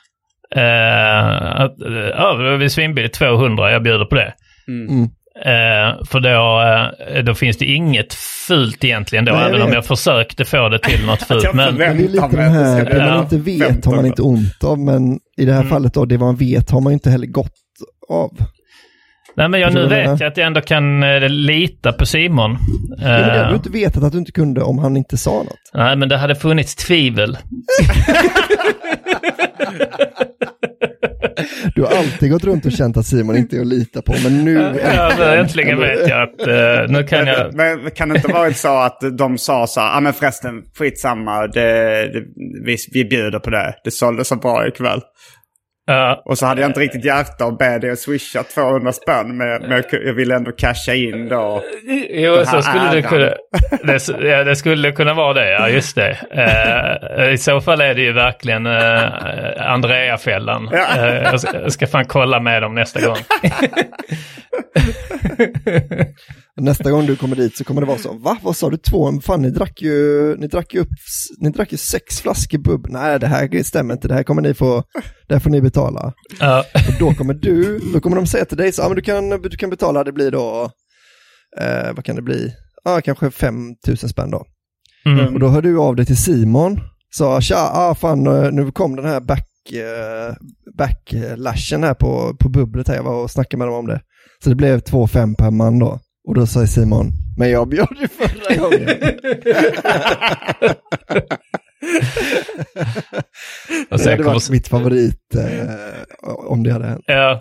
att vi svinbilligt 200, jag bjuder på det. För då finns det inget fult egentligen då, även om jag försökte få det till något fult. Men det är lite den här, det man inte vet har man inte ont av, men i det här fallet då, det man vet har man inte heller gott av. Nej, men nu vet jag att jag ändå kan lita på Simon. Det hade du inte vetat att du inte kunde om han inte sa något. Nej, men det hade funnits tvivel. Du har alltid gått runt och känt att Simon inte är att lita på, men nu... Äntligen vet jag att nu kan jag... Men kan det inte vara så att de sa så här, men förresten, skitsamma, vi bjuder på det. Det sålde så bra ikväll. Och så hade jag inte riktigt hjärta att be dig att swisha 200 spänn, men jag ville ändå casha in då. Jo, så skulle det kunna, det skulle kunna vara det, ja just det. I så fall är det ju verkligen Andrea-fällan. Jag ska fan kolla med dem nästa gång. Nästa gång du kommer dit så kommer det vara så, va? Vad sa du? 2? Fan, ni drack ju 6 flaskor bubb. Nej, det här stämmer inte. Det här får ni betala. Och då kommer de säga till dig så, men du kan betala, det blir då vad kan det bli? Kanske 5 000 spänn då. Och då hör du av dig till Simon. Så, tja, fan, nu kom den här backlashen här på bubblet här. Jag var och snackade med dem om det. Så det blev 2,5 per man då. Och då sa Simon, men jag bjöd ju förra gången. Det hade varit mitt favorit om det hade hänt. Ja.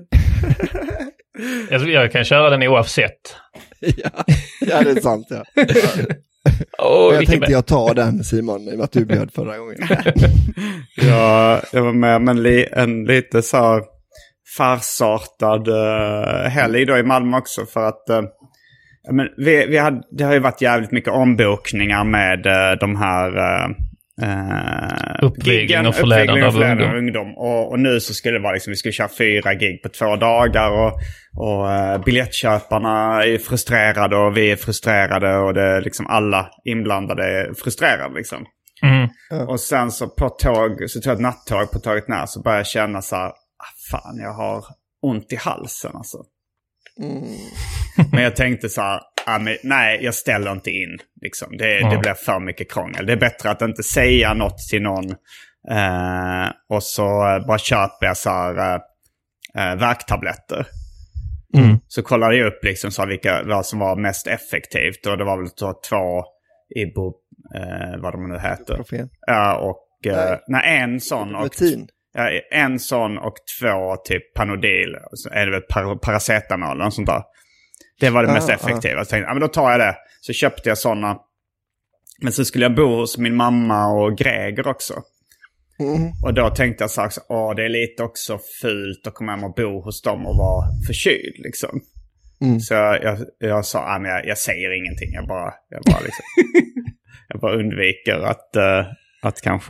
Jag kan köra den oavsett. Ja, det är sant, ja. Jag tänkte jag tar den, Simon, i och med att du bjöd förra gången. Ja, jag var med men en lite så farsartad helg då i Malmö också, för att men det har ju varit jävligt mycket ombokningar med de här uppvigling och förledande av ungdom. Och nu så skulle det vara liksom, vi skulle köra 4 gig på 2 dagar och biljettköparna är frustrerade och vi är frustrerade och det är liksom alla inblandade är frustrerade liksom. Och sen så på tåg, så tog jag ett nattåg på tåget när, så började jag känna så här, fan, jag har ont i halsen alltså. Men jag tänkte så här, nej, jag ställer inte in liksom. Det blir för mycket krångel. Det är bättre att inte säga något till någon och så bara köper jag så här värktabletter. Så kollade jag upp liksom så vad som var mest effektivt, och det var väl 2 Ibo vad de nu heter. Och en sån och en sån och 2 typ Panodil, så är det väl paracetamol och sånt där. Det var det mest effektiva. Så tänkte, men då tar jag det. Så köpte jag såna. Men så skulle jag bo hos min mamma och Greger också. Och då tänkte jag så här, det är lite också fult att komma hem och bo hos dem och vara förkyld liksom. Så jag sa, men jag säger ingenting. Jag bara liksom jag bara undviker att kanske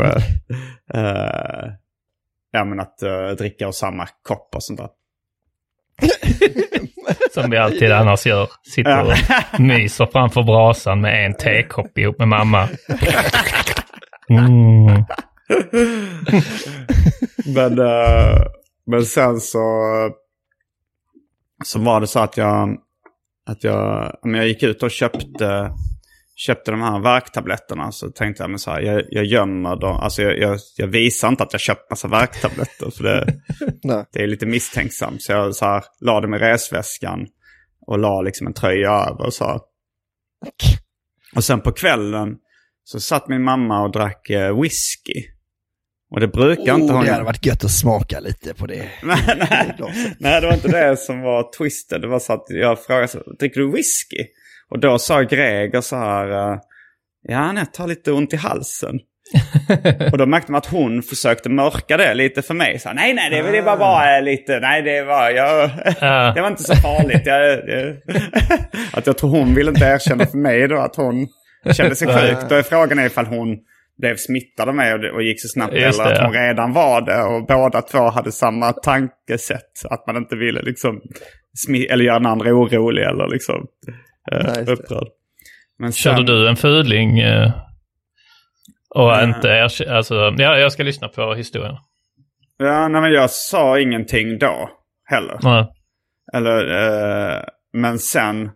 att dricka och samma kopp och sånt där. Som vi alltid annars gör. Sitter och myser framför brasan med en tekopp ihop med mamma. Men sen så var det så att jag gick ut och köpte de här värktabletterna, så tänkte jag, men så här, jag gömmer dem. Alltså jag visar inte att jag köpt massa värktabletter, för det är lite misstänksamt. Så jag så här, la dem i resväskan och la liksom en tröja över och så. Och sen på kvällen så satt min mamma och drack whisky. Och det brukar inte hon. Det hade varit gött att smaka lite på det. Nej, det var inte det som var twisted. Det var så att jag frågade så, dricker du whisky? Och då sa Greger så här, ja, jag tar lite ont i halsen. Och då märkte man att hon försökte mörka det lite för mig. Så, nej, det var bara lite, nej, det var inte så farligt. Att jag tror hon ville inte erkänna för mig då att hon kände sig sjuk. Då är frågan ifall hon blev smittad av mig och gick så snabbt. Eller att hon redan var det. Och båda två hade samma tankesätt. Att man inte ville liksom eller göra en andra orolig eller liksom upprörd. Men sen... Körde du en fuling och inte alltså, jag ska lyssna på historien. Ja, nej, men jag sa ingenting då heller. Nej. Eller, men sen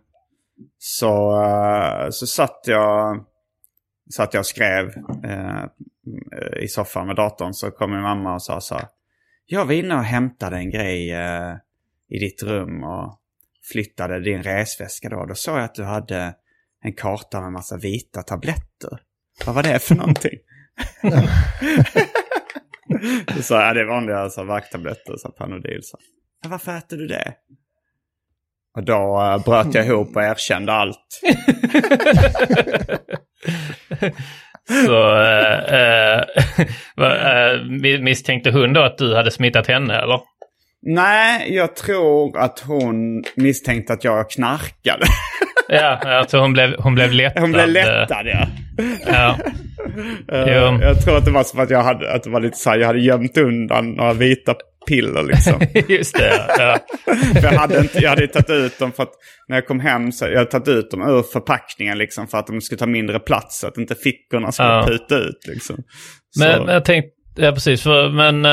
så satt jag och skrev i soffan med datorn. Så kom min mamma och sa så här, jag var inne och hämtade en grej i ditt rum och flyttade din resväska då. Då såg jag att du hade en karta med en massa vita tabletter. Vad var det för någonting? Så det är vanliga så värktabletter, så Panodil. Så. Varför äter du det? Och då bröt jag ihop och erkände allt. Så misstänkte hon då att du hade smittat henne, eller? Nej, jag tror att hon misstänkte att jag knarkade. Ja, jag tror hon blev lättad. Hon blev lättad, ja. Ja. Jag tror att det var som att att det var lite så här, jag hade gömt undan några vita piller liksom. Just det, ja. För jag hade tagit ut dem för att när jag kom hem så jag hade tagit ut dem ur förpackningen liksom för att de skulle ta mindre plats så att inte fickorna skulle puta ut liksom. Men jag tänkte, ja precis, men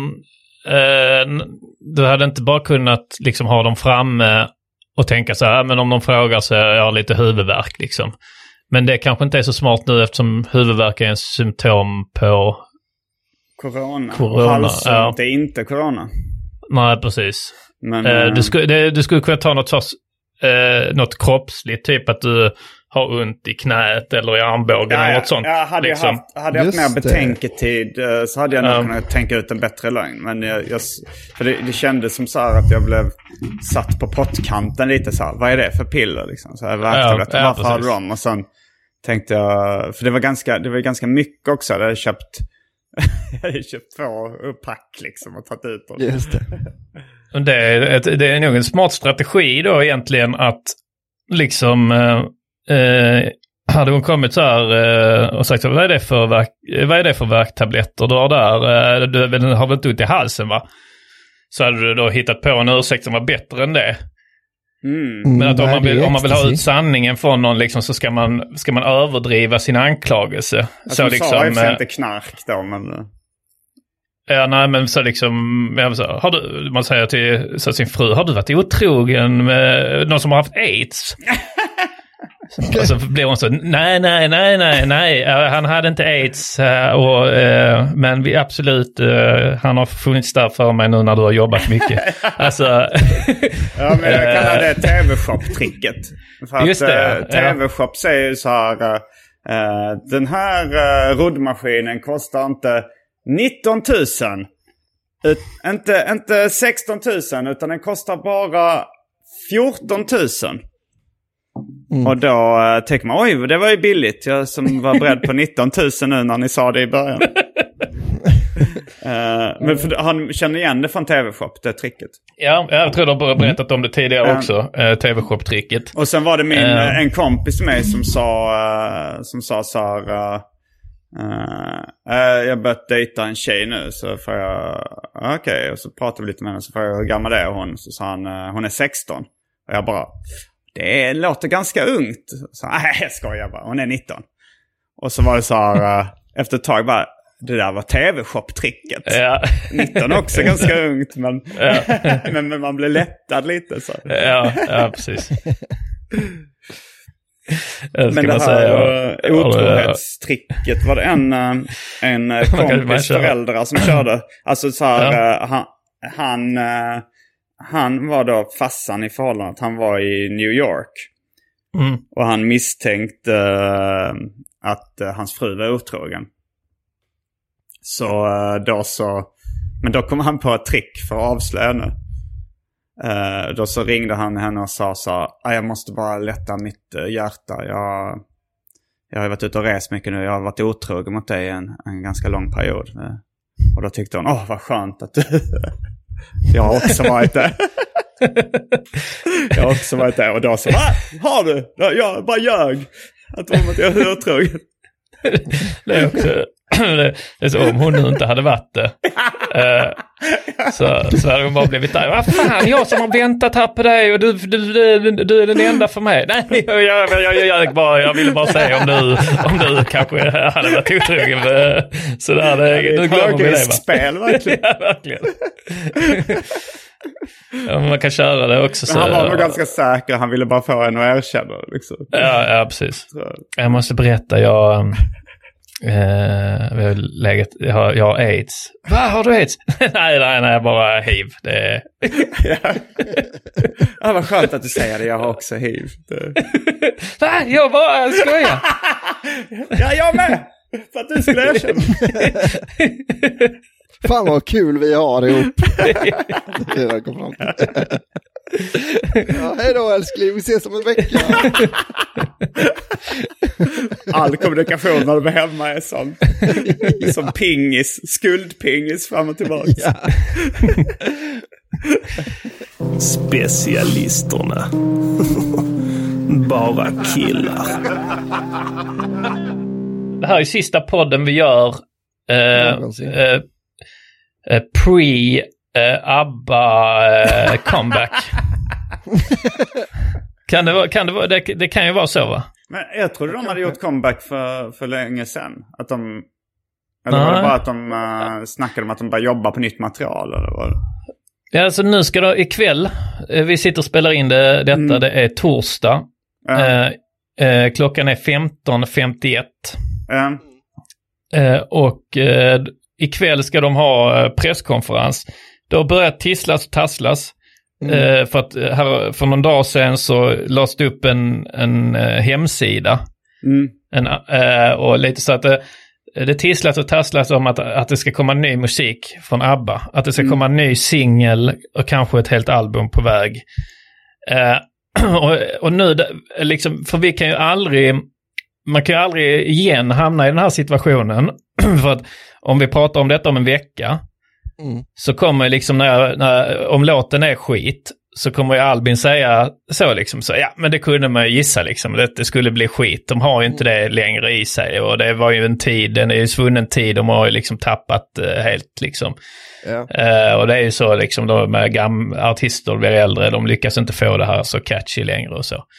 du hade inte bara kunnat liksom ha dem framme och tänka så här, men om de frågar så jag har lite huvudvärk liksom. Men det kanske inte är så smart nu eftersom huvudvärk är en symptom på corona. Halsont är inte corona. Nej, precis. Men, du skulle kunna ta något kroppsligt, typ att du har ont i knät eller i armbågen eller något sånt. Ja, hade jag haft mer betänketid så hade jag nog kunnat tänka ut en bättre lögn. Men för det kändes som så här att jag blev satt på pottkanten lite så här. Vad är det för piller liksom? Så här, varför har du dem? Och sen tänkte jag, för det var ganska mycket också. Jag hade köpt 2 pack liksom och tagit ut dem. Just det. Det är nog en smart strategi då egentligen att liksom hade hon kommit så här och sagt så, vad är det för värktabletter du har där? Du har väl inte ont i halsen, va? Så hade du då hittat på en ursäkt som var bättre än det. Men att om man vill ha ut sanningen från någon liksom, så ska man överdriva sin anklagelse. Alltså, så liksom sa inte knark då, men... Ja, nej, men så liksom man säger till sin fru, har du varit otrogen med någon som har haft AIDS? Och så blir hon så, nej, han hade inte AIDS men vi absolut, han har funnits där för mig nu när du har jobbat mycket. Alltså... Ja, men jag kallar det TV-shop-tricket. För just att TV-shop säger så här, den här roddmaskinen kostar inte 19 000. Inte 16 000, utan den kostar bara 14 000. Och då tänker man, oj, det var ju billigt. Jag som var beredd på 19 000 nu när ni sa det i början. Men för han känner igen det från TV-shop, det tricket. Ja, jag tror de har berättat om det tidigare också, TV-shop-tricket. Och sen var det en kompis till mig som sa så här... jag börjat dejta en tjej nu, så får jag... Okej, och så pratade vi lite med henne, så får jag hur gammal är hon? Så sa han, hon är 16. Och jag bara... Det låter ganska ungt. Så, nej, jag skojar bara. Hon är 19. Och så var det så här, efter ett tag bara, det där var TV-shop-tricket. Ja. 19 också ganska ungt, men, men man blir lättad lite. Så. Ja, precis. Men det här otrohetstricket, var det en kompis föräldrar som körde. Alltså så här, han var då farsan i förhållandet. Han var i New York. Och han misstänkte att hans fru var otrogen. Men då kom han på ett trick för att avslöja nu. Då så ringde han henne och sa jag måste bara lätta mitt hjärta. Jag har varit ute och rest mycket nu. Jag har varit otrogen mot dig en ganska lång period. Och då tyckte hon, vad skönt att du... Jag har också varit där. Och då så, har du? Jag bara ljög. Att jag är otrogen. Det är också... Det är så om hon nu inte hade varit det. Så hade hon bara blivit där. Vad fan, jag som har väntat här på dig och du är den enda för mig. Nej, jag ville bara säga om du kanske hade varit otrogen. Sådär, nu glömmer vi det. Spel, verkligen. Ja, verkligen. Ja, man kan köra det också. Så, han var nog ganska säker. Han ville bara få en att erkänna. Liksom. Ja, precis. Jag måste berätta, jag har AIDS. Vad har du AIDS? nej, bara HIV. Det... Ja, vad skönt att du säger det. Jag har också HIV. Nej, jag bara skojar. Ja, jag med. För att du skulle erkänna. Fan vad kul vi har ihop. Ja, hej då älskling, vi ses om en vecka. All kommunikation när du är hemma är sån. Som pingis, skuldpingis fram och tillbaka. Ja. Specialisterna. Bara killar. Det här är sista podden vi gör ABBA comeback. Det kan ju vara så, va? Men jag trodde de hade gjort comeback för länge sedan. Att de... Eller var det bara att de snackade om att de bara jobbar på nytt material? Eller vad? Ja, alltså nu ska det ikväll. Vi sitter och spelar in detta. Det är torsdag. Klockan är 15:51. Och ikväll ska de ha presskonferens. Det har börjat tisslas och tasslas. För att här för någon dag sedan så lades det upp en hemsida. Och lite så att det tisslas och tasslas om att det ska komma ny musik från ABBA. Att det ska komma en ny singel och kanske ett helt album på väg. Och nu liksom, för man kan ju aldrig igen hamna i den här situationen. För att om vi pratar om detta om en vecka så kommer liksom om låten är skit så kommer ju Albin säga så liksom så, ja men det kunde man ju gissa liksom, det skulle bli skit. De har ju inte det längre i sig och det var ju den är ju svunnen tid, de har ju liksom tappat helt liksom. Och det är ju så liksom, de med artister blir äldre, de lyckas inte få det här så catchy längre och så.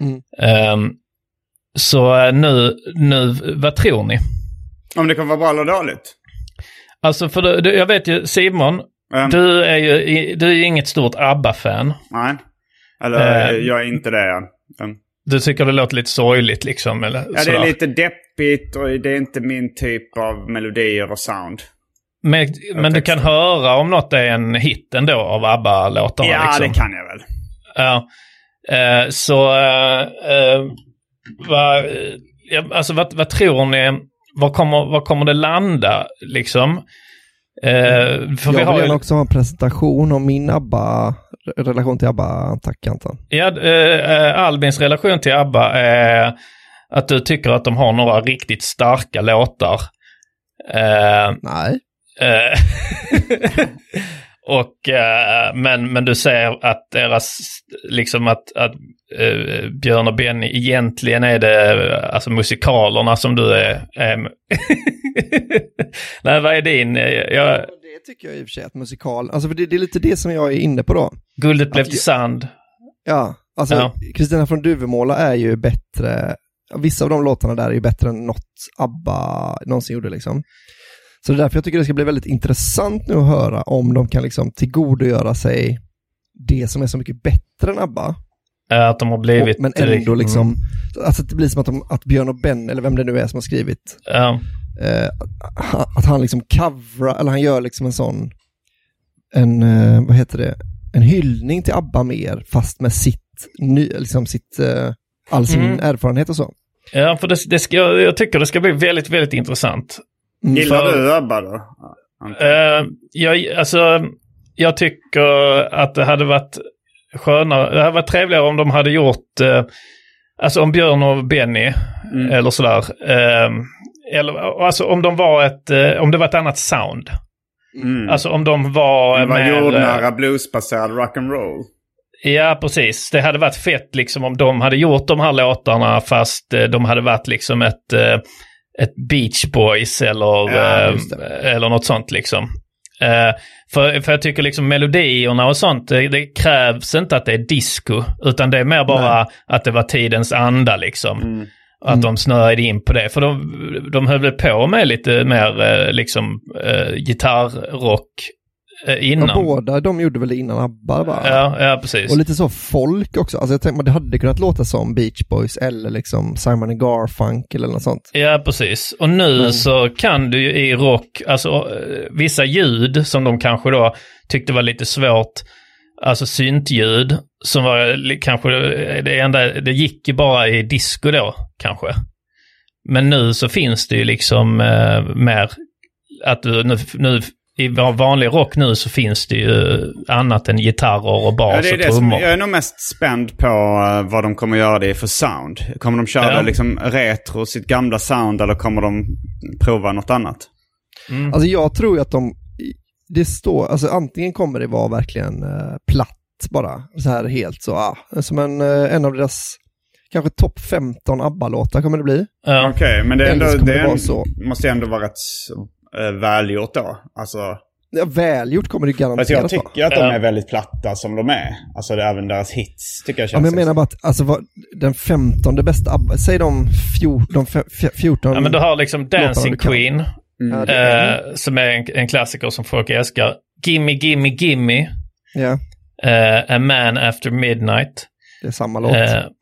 Så nu, vad tror ni? Om det kan vara bra eller dåligt? Alltså för jag vet ju, Simon, du är ju inget stort ABBA-fan. Nej, eller jag är inte det. Du tycker det låter lite sorgligt liksom? Eller, ja, det är lite deppigt och det är inte min typ av melodier och sound. Men du kan höra om något är en hit ändå av ABBA-låtarna? Ja, liksom. Det kan jag väl. Ja, vad tror ni? Var kommer det landa liksom? För jag vill också ha en presentation om min relation till ABBA, tack Anton. Ja, Albins relation till ABBA är att du tycker att de har några riktigt starka låtar. Nej. Och men du säger att deras liksom att Björn och Benny egentligen är det alltså musikalerna som du är Nej, vad är din? Det tycker jag i och för sig att musikal, alltså för det är lite det som jag är inne på då. Guldet blev till sand. Ja, alltså Kristina från Duvemåla är ju bättre, vissa av de låtarna där är ju bättre än något ABBA någonsin gjorde liksom. Så det är därför jag tycker det ska bli väldigt intressant nu att höra om de kan liksom tillgodogöra sig det som är så mycket bättre än ABBA. Att de har blivit... Men ändå liksom... Alltså det blir som att Björn och Ben, eller vem det nu är som har skrivit... att han liksom coverar, eller han gör liksom en sån... vad heter det? En hyllning till ABBA mer, fast med all sin erfarenhet och så. Ja, för jag tycker det ska bli väldigt, väldigt intressant. Gillar du ABBA då? Jag tycker att det hade varit skönare, det hade varit trevligare om de hade gjort, alltså om Björn och Benny eller sådär, eller alltså om de var om det var ett annat sound. Alltså om de var jordnära bluesbaserad rock'n'roll. Ja, precis. Det hade varit fett liksom om de hade gjort de här låtarna fast de hade varit liksom ett Beach Boys eller något sånt liksom. För jag tycker liksom melodierna och sånt, det krävs inte att det är disco, utan det är mer bara att det var tidens anda liksom. Att de snöade in på det. För de höll på med lite mer liksom gitarrrock innan. Ja, båda de gjorde väl det innan ABBA, va? Ja, precis. Och lite så folk också. Alltså jag tänkte, det hade kunnat låta som Beach Boys eller liksom Simon & Garfunkel eller något sånt. Ja, precis. Och nu så kan du ju i rock, alltså vissa ljud som de kanske då tyckte var lite svårt, alltså syntljud som var kanske det enda, det gick ju bara i disco då kanske. Men nu så finns det ju liksom mer att du nu i vanlig rock nu så finns det ju annat än gitarrer och bas och trummor. Jag är nog mest spänd på vad de kommer göra det för sound. Kommer de köra liksom retro, sitt gamla sound, eller kommer de prova något annat? Alltså jag tror ju att det står, alltså antingen kommer det vara verkligen platt bara, så här helt så, som en av deras kanske topp 15 ABBA-låtar kommer det bli. Okej, men det är ändå, måste ändå vara rätt välgjort då. Alltså, ja, välgjort kommer det garanterat. Alltså jag tycker att de är väldigt platta som de är. Alltså det är även deras hits tycker jag känns. Ja, men jag menar bara att alltså, den 15:e bästa ABBA, säg de 14. Ja, men du har liksom Dancing Queen som är en klassiker som folk älskar. Gimme, gimme, gimme. Ja. A Man After Midnight. Det är samma låt.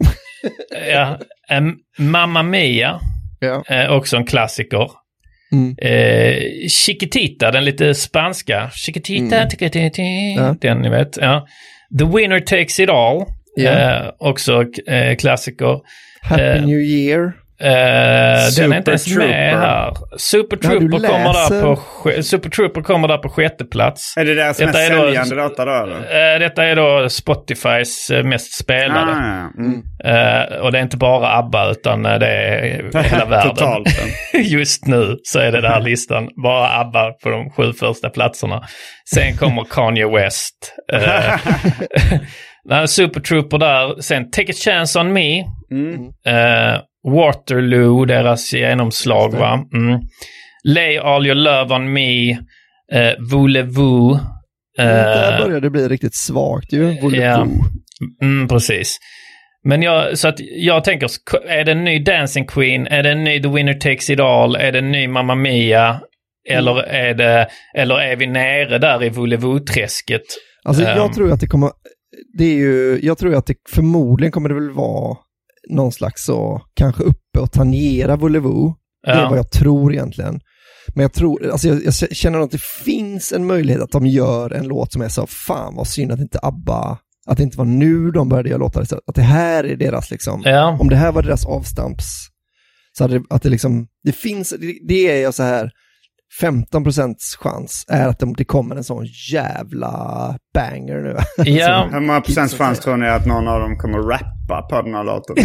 Mamma Mia. Ja. Också en klassiker. Chiquitita, den lite spanska. Chiquitita, den ni vet. Ja. The Winner Takes It All. Också klassiker. Happy New Year. Den är inte ens med här. Super Trooper kommer där på sjätte plats. Är det deras mest säljande låtar då, eller? Detta är då Spotifys mest spelade. Och det är inte bara ABBA, utan det är hela världen. Totalt. Just nu så är det där listan. Bara ABBA på de 7 första platserna. Sen kommer Kanye West. Super Trooper där. Sen Take a Chance on Me. Waterloo, deras genomslag, va? Lay All Your Love on Me. Voulez-vous. Där börjar det bli riktigt svagt ju. Voulez-vous. Precis. Men jag tänker, är det en ny Dancing Queen? Är det en ny The Winner Takes It All? Är det en ny Mamma Mia? Eller är vi nere där i Voulez-vous-träsket? Alltså jag tror att det kommer, jag tror att det förmodligen kommer det väl vara någon slags så, kanske uppe och tangera Voulez-vous. Det är vad jag tror egentligen. Men jag tror, alltså jag känner att det finns en möjlighet att de gör en låt som är så, fan vad synd att inte ABBA, att det inte var nu de började göra låtar, att det här är deras liksom, om det här var deras avstamps, så hade det, att det liksom, det finns, det är så här 15% chans är att det kommer en sån jävla banger nu. Ja. Hur många procents chans tror ni att någon av dem kommer rappa på den här låten?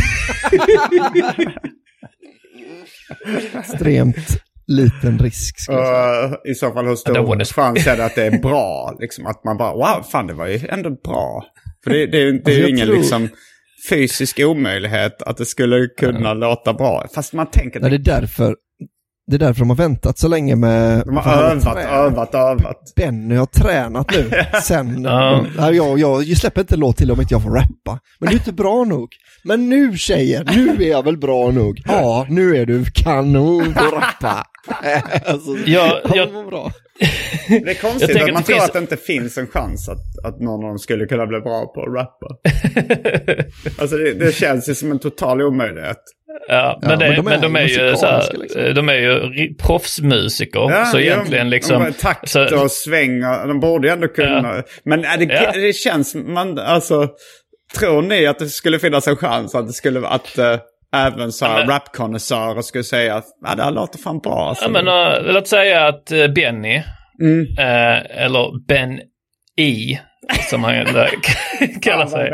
Extremt liten risk. I så fall hur stor chans är det att det är bra? Liksom, att man bara, wow, fan det var ju ändå bra. För det är ju ingen liksom fysisk omöjlighet att det skulle kunna låta bra. Fast man tänker... Nej, det är därför de har väntat så länge med... De har övat. Benny har tränat nu. Sen... Jag släpper inte låt till om inte jag får rappa. Men du är inte bra nog. Men nu tjejer, nu är jag väl bra nog. Ja, nu är du kanon på rappa. Alltså, bra. Det är konstigt att man tror att det inte finns en chans att någon av dem skulle kunna bli bra på att rappa. Alltså det känns ju som en total omöjlighet. Ja, men de är ju så här, liksom. De är ju proffsmusiker, så egentligen liksom takt och svänga, de borde ju ändå kunna. Men det känns alltså, tror ni att det skulle finnas en chans att det skulle även så här rap-konnässörer skulle säga att det här låter fan bra. Alltså. Ja, men låt säga att Benny, eller Ben E, som han kallar sig.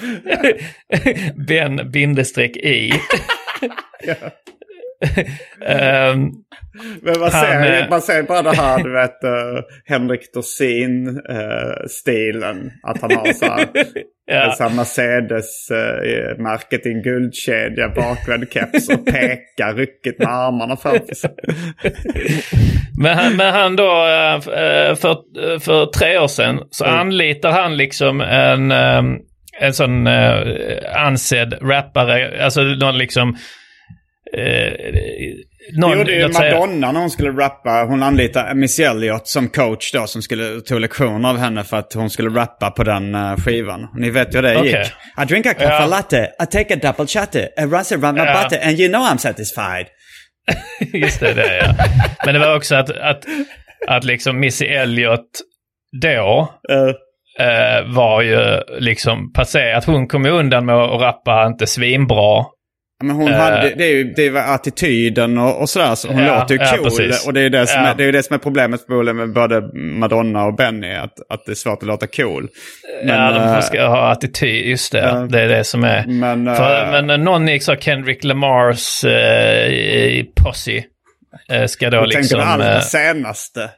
Ben-I. Men man säger bara det här, du vet, Henrik Dorsin-stilen. Att han har så här Mercedes-märket i en guldkedja, bakvänd keps och pekar ryckigt med armarna framför sig. Men han då, för 3 år sedan så anlitar han liksom en sån ansedd rappare, alltså någon liksom det gjorde ju Madonna när hon skulle rappa. Hon anlitade Missy Elliott som coach då, som skulle ta lektioner av henne för att hon skulle rappa på den skivan. Ni vet ju det gick. I drink a coffee latte, I take a double chatte, I runs around my butter and you know I'm satisfied. Just det, ja. Men det var också att liksom Missy Elliott då var ju liksom passé, att hon kom undan med att rappa inte svinbra. Men hon hade, det var attityden och sådär, så hon låter ju cool. Precis. Och det är det som är problemet med både Madonna och Benny, att det är svårt att låta cool. Men, de ska ha attityd, just det. Det är det som är. Men någon i Kendrick Lamars posse ska då jag liksom... Jag tänker det allra senaste.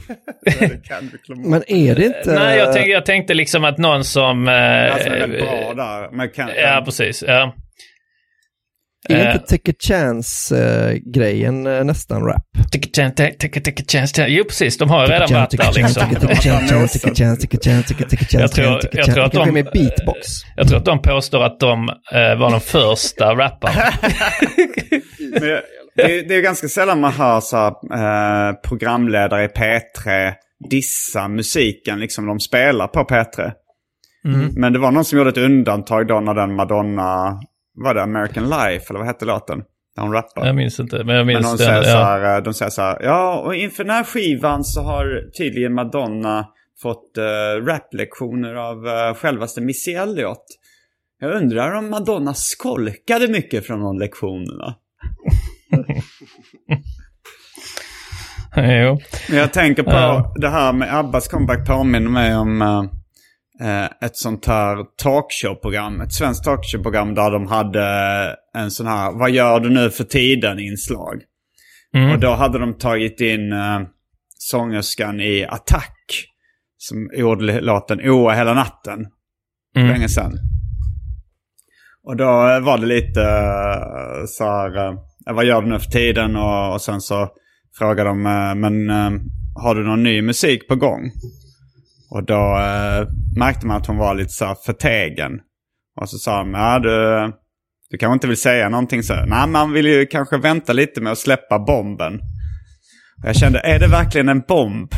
Men är det inte... Nej, jag tänkte liksom att någon som... alltså är bra där. Ja, precis. Ja. Är inte Take a Chance-grejen nästan rap? Take a chance. Jo, precis. De har ju redan varit där liksom. Jag tror att de... med beatbox. Jag tror att de påstår att de var de första rapparna. Det är ganska sällan man hör så programledare i P3 dissa musiken liksom de spelar på P3. Men det var någon som gjorde ett undantag då när den Madonna... Var det American Life eller vad hette låten? Där hon rappar. Jag minns inte, men jag minns men de säger så här, ja, och inför den här skivan så har tydligen Madonna fått raplektioner av självaste Missy Elliott. Jag undrar om Madonna skolkade mycket från de lektionerna. Jo. Jag tänker på det här med Abbas comeback, påminner mig om ett sånt här talkshow-program, ett svenskt talkshow-program där de hade en sån här vad gör du nu för tiden-inslag. Och då hade de tagit in sångerskan i Attack som gjorde låten Oa hela natten länge sedan. Och då var det lite så här, vad gör du nu för tiden, och sen så frågade de men har du någon ny musik på gång? Och då märkte man att hon var lite så här förtegen. Och så sa han, du kanske inte vill säga någonting så. Nej, man vill ju kanske vänta lite med att släppa bomben. Och jag kände, är det verkligen en bomb?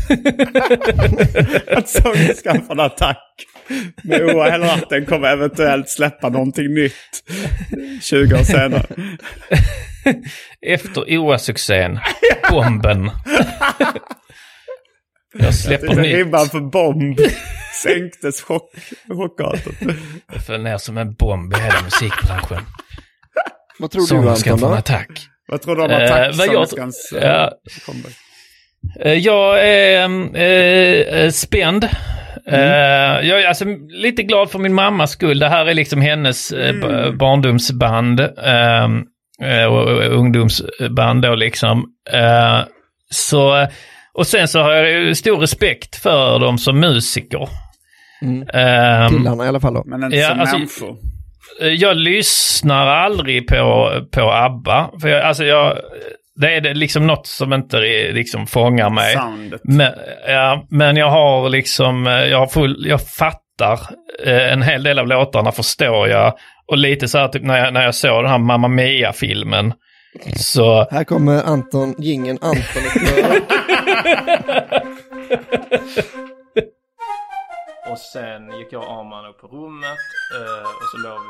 Att sångerskan från Attack med Oa hela natten kommer eventuellt släppa någonting nytt 20 år senare. Efter Oa-succén, bomben. Jag släpper nytt. Ribban för bomb sänktes chockartat. Det föll ner som en bomb i hela musikbranschen. Vad tror du, Anton, då? Attack. Vad tror du om Attack? Jag är spänd. Jag är alltså lite glad för min mammas skull. Det här är liksom hennes barndomsband och ungdomsband då liksom. Så... Och sen så har jag stor respekt för dem som musiker. Killarna i alla fall då. Men inte som människor. Jag lyssnar aldrig på ABBA. För det är liksom något som inte liksom fångar mig. Soundet. Men jag har liksom, jag fattar en hel del av låtarna, förstår jag. Och lite så här typ när jag såg den här Mamma Mia-filmen. Så... Här kommer Anton. Och sen gick jag och Arman upp på rummet och så låg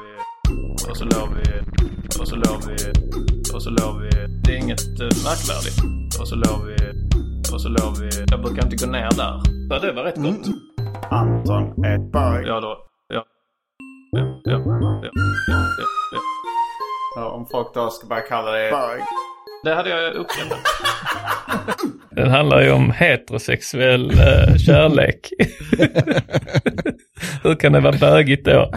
vi. Det är inget märkvärdigt. Och så låg vi. Jag brukar inte gå ner där. Så det var rätt gott. Anton, ett bög. Ja då. Ja. Om folk då ska bara kalla det bög. Det hade jag uppkänt. Den handlar ju om heterosexuell kärlek. Hur kan det vara bögigt då?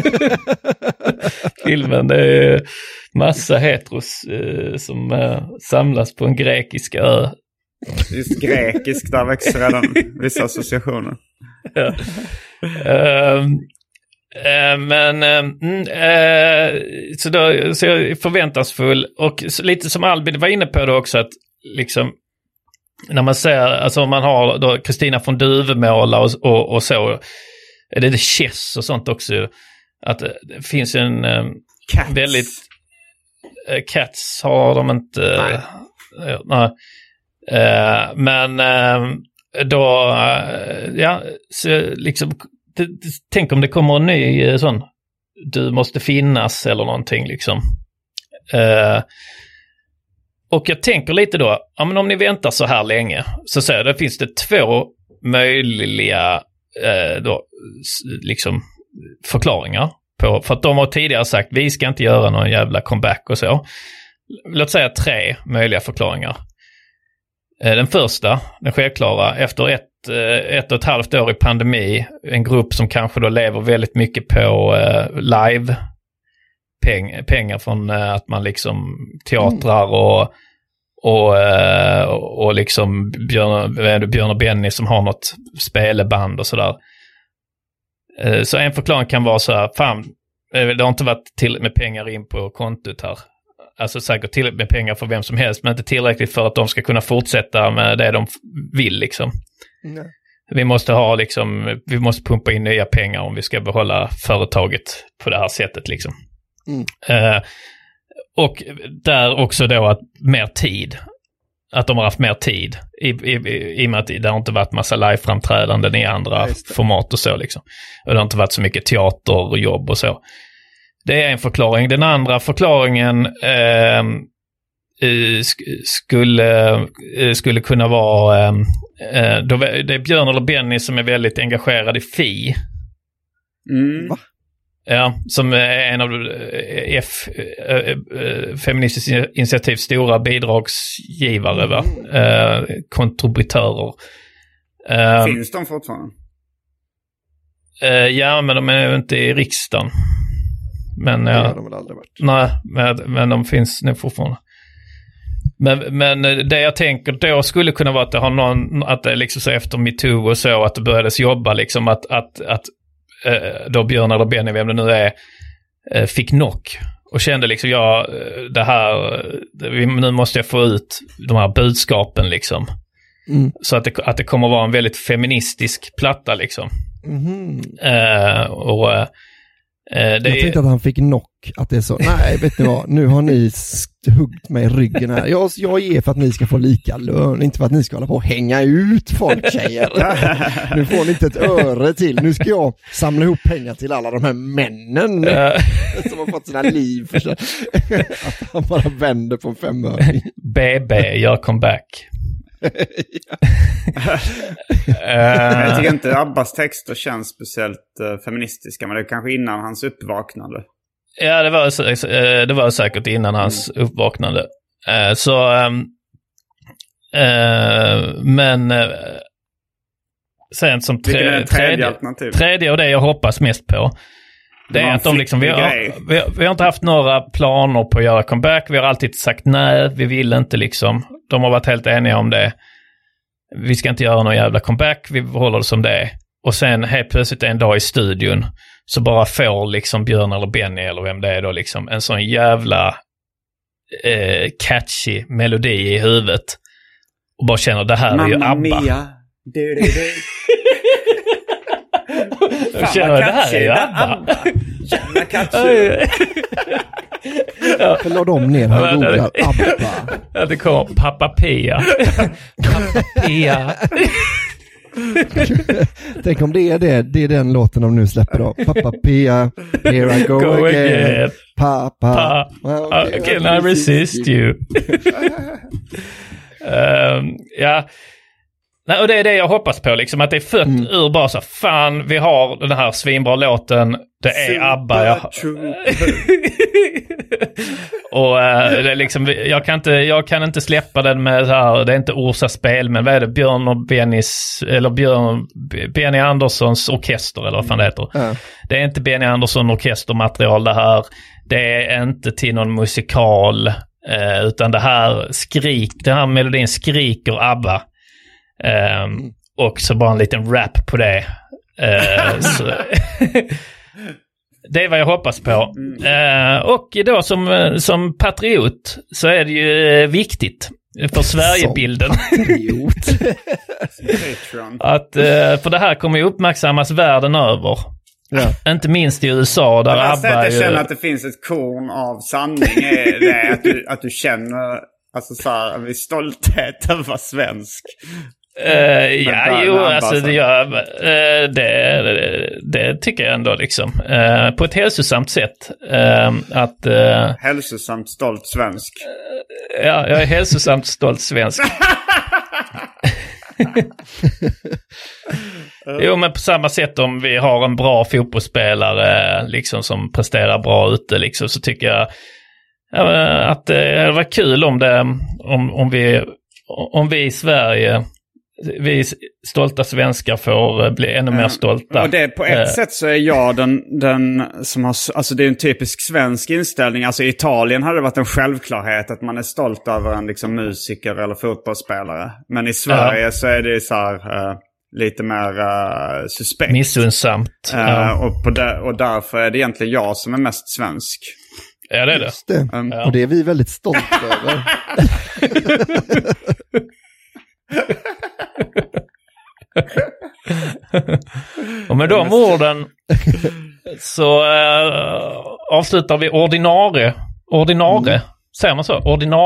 Filmen, det är massa heteros som samlas på en grekisk ö. Just grekisk, där växer redan vissa associationer. Ja. Så jag är förväntansfull och lite som Albin var inne på då också, att liksom när man ser, alltså om man har då Kristina från Duvemåla och så, det är Chess och sånt också, att det finns en väldigt Cats har de inte. Nej. Men då så liksom tänk om det kommer en ny sån Du måste finnas eller någonting liksom. Och jag tänker lite då, ja, men om ni väntar så här länge, så säger det, finns det 2 möjliga liksom förklaringar på, för att de har tidigare sagt vi ska inte göra någon jävla comeback och så. Låt säga 3 möjliga förklaringar. Den första, den självklara, efter 1,5 år i pandemi, en grupp som kanske då lever väldigt mycket på live pengar från att man liksom teatrar och liksom Björn och Benny som har något speleband och sådär. Så en förklaring kan vara så här, fan, det har inte varit till med pengar in på kontot här. Alltså säkert till med pengar för vem som helst, men inte tillräckligt för att de ska kunna fortsätta med det de vill liksom. Nej. Vi måste ha liksom, vi måste pumpa in nya pengar om vi ska behålla företaget på det här sättet liksom. Och där också då att mer tid, att de har haft mer tid i och med att det har inte varit massa live-framträdanden i andra format och så liksom. Och det har inte varit så mycket teater och jobb och så. Det är en förklaring. Den andra förklaringen skulle kunna vara det är Björn eller Benny som är väldigt engagerad i FI. Va? Ja, som är en av Feministiskt initiativs stora bidragsgivare, va? Kontributörer. Finns de fortfarande? Ja, men de är inte i riksdagen. Men det har de väl aldrig varit. Nej, men de finns nu fortfarande. Men det jag tänker då skulle kunna vara att det har någon, att det liksom så efter MeToo och så, att det börjades jobba liksom att då Björn eller Benny, vem det nu är, fick knock och kände liksom nu måste jag få ut de här budskapen liksom. Så att det kommer vara en väldigt feministisk platta liksom. Jag tänkte att han fick knock, att det är så, nej vet ni vad, nu har ni huggt mig i ryggen här. Jag ger för att ni ska få lika lön, inte för att ni ska hålla på och hänga ut folk, tjejer. Nu får ni inte ett öre till, nu ska jag samla ihop pengar till alla de här männen som har fått sina liv förstås. Att han bara vänder på 5 öre. BB gör comeback. Jag tycker inte Abbas texter känns speciellt feministiska, men det är kanske innan hans uppvaknande. Ja, det var säkert innan hans uppvaknande. Men sen som tredje och det jag hoppas mest på, det är att de liksom, vi har inte haft några planer på att göra comeback. Vi har alltid sagt nej, vi vill inte liksom. De har varit helt eniga om det. Vi ska inte göra någon jävla comeback, vi håller det som det är. Och sen helt plötsligt en dag i studion så bara får liksom Björn eller Benny eller vem det är då liksom en sån jävla catchy melodi i huvudet. Och bara känner, det här är ju ABBA. Mia. Jag känner, det här är ju ABBA. Jävla catchy. Ja. La dem ner här och googlar ABBA. Ja, det kommer Pappa Pia. Pappa Pia. Tänk om det är den låten de nu släpper då. Pappa Pia, here I go again. Pappa. Okay, can I resist you? Ja. Nej, och det är det jag hoppas på, liksom, att det är fött ur bara så, fan, vi har den här svinbra låten, det är ABBA. Och det är liksom, jag kan inte släppa den med så här, det är inte Orsa spel, men vad är det, Björn och Benny Anderssons orkester, eller vad fan det heter. Det är inte Benny Andersson orkestermaterial det här, det är inte till någon musikal, utan den här melodin skriker ABBA. Och så bara en liten rap på det. Så det är vad jag hoppas på. Och då som patriot så är det ju viktigt för Sverigebilden. Att, för det här kommer ju uppmärksammas världen över. Ja. Inte minst i USA där ABBA jag känner att det finns ett korn av sanning är det att du känner alltså så här, en viss stolthet över att vara svensk. Det tycker jag ändå liksom. På ett hälsosamt sätt. Hälsosamt stolt svensk. Ja, jag är hälsosamt stolt svensk. Jo, men på samma sätt om vi har en bra fotbollsspelare liksom, som presterar bra ute liksom, så tycker jag att det var kul om vi i Sverige, vi stolta svenskar, får bli ännu mer stolta. Och det på ett sätt så är jag den som har, alltså det är en typisk svensk inställning. Alltså i Italien hade det varit en självklarhet att man är stolt över en liksom musiker eller fotbollsspelare. Men i Sverige så är det så här lite mer suspekt. Missunnsamt. Och därför är det egentligen jag som är mest svensk. Ja, det är det. Just det. Och det är vi väldigt stolta över. Och med de orden så avslutar vi ordinarie. Säger man så?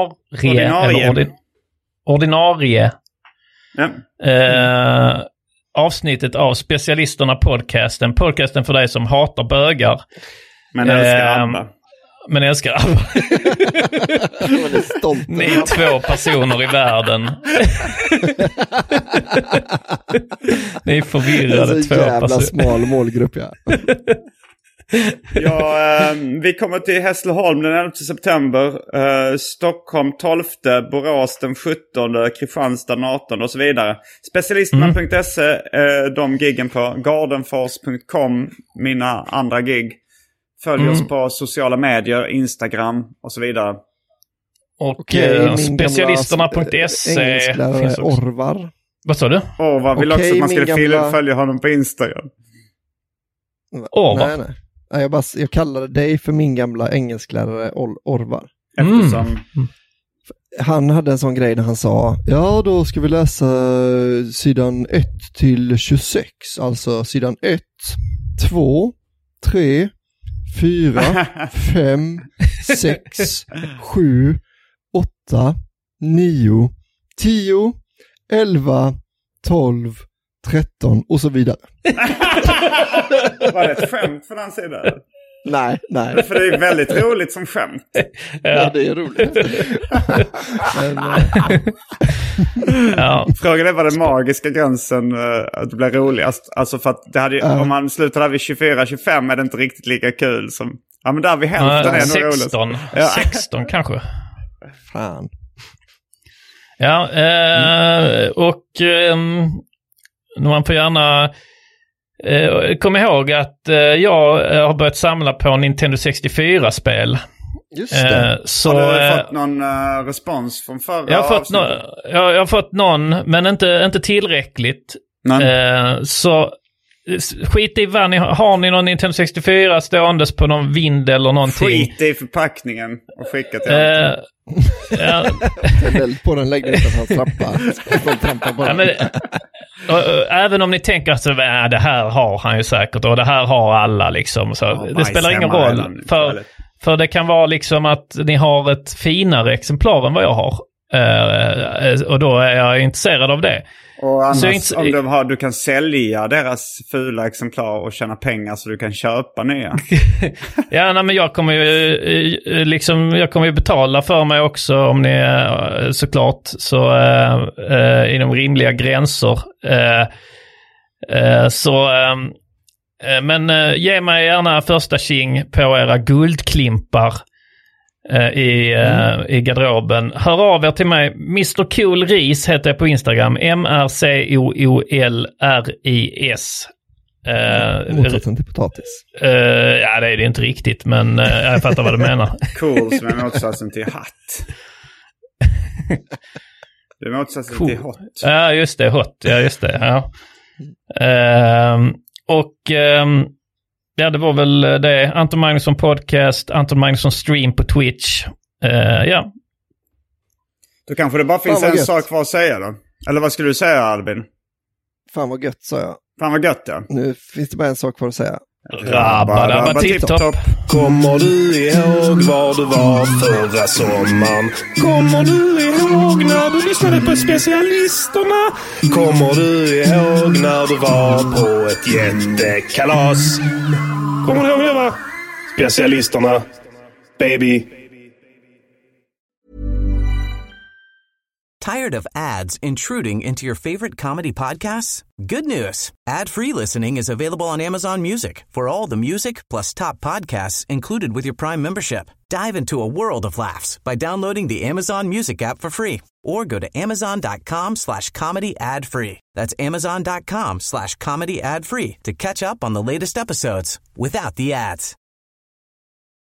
Ordinarie. Avsnittet av Specialisterna podcasten för dig som hatar bögar men älskar ABBA. Men älskar ABBA. Ni är 2 personer i världen. Ni är förvirrade 2 personer. Det är så jävla smal målgrupp, ja. Vi kommer till Hässleholm den 11 september. Stockholm 12, Borås den 17, Kristianstad den 18 och så vidare. Specialisterna.se, de giggen på gardenfors.com, mina andra gig. Följ oss på sociala medier, Instagram och så vidare. Och specialisterna.se finns också. Orvar. Vad sa du? Orvar vill också att man skulle följa honom på Instagram. Orvar? Nej. Jag kallade dig för min gamla engelsklärare Orvar. Eftersom... Han hade en sån grej där han sa, ja då ska vi läsa sidan 1 till 26. Alltså sidan 1, 2, 3... 4, 5, 6, 7, 8, 9, 10, 11, 12, 13 och så vidare. Var det ett skämt från den sidan? Nej. För det är väldigt roligt som skämt. Ja, det är roligt. Frågan är vad den magiska gränsen att det blir roligast. Alltså för att det hade, om man slutar där vid 24-25 är det inte riktigt lika kul som... Ja, men där vid hälften är nog roligt. 16 kanske. Fan. Ja, och man får gärna... Kom ihåg att jag har börjat samla på Nintendo 64-spel. Just det. Så, har du fått någon respons från förra jag har fått någon, men inte tillräckligt. Så skit i vad ni har. Ni någon Nintendo 64 ståendes på någon vind eller någonting? Skit i förpackningen och skicka till på den lägger inte att han trampar på den. Även om ni tänker att det här har han ju säkert och det här har alla liksom, så det spelar ingen roll för det kan vara liksom att ni har ett finare exemplar än vad jag har och då är jag intresserad av det. Och annars, om du kan sälja deras fula exemplar och tjäna pengar så du kan köpa nya. Ja, nej, men jag kommer ju betala för mig också om ni såklart så inom rimliga gränser. Men ge mig gärna första tjing på era guldklimpar i garderoben. Hör av er till mig. Mr. Cool Ris heter jag på Instagram. MRCOOLRIS. Motsatsen till potatis. Ja, det är det inte riktigt, men jag fattar vad du menar. Cool som är motsatsen till hatt. Det är motsatsen till hot. Ja, just det. Hot. Ja, just det. Ja. Ja, det var väl det. Anton Magnusson Podcast, Anton Magnusson Stream på Twitch. Ja. Då kanske det bara finns en sak kvar att säga då. Eller vad skulle du säga, Albin? Fan vad gött, sa jag. Fan vad gött, ja. Nu finns det bara en sak kvar att säga. Rabba tipptopp. Kommer du ihåg var du var förra sommaren? Kommer du ihåg när du lyssnade på specialisterna? Kommer du ihåg när du var på ett jättekalas? Kommer du ihåg det, va? Specialisterna, baby. Tired of ads intruding into your favorite comedy podcasts? Good news. Ad-free listening is available on Amazon Music for all the music plus top podcasts included with your Prime membership. Dive into a world of laughs by downloading the Amazon Music app for free or go to amazon.com/comedy ad-free. That's amazon.com/comedy ad-free to catch up on the latest episodes without the ads.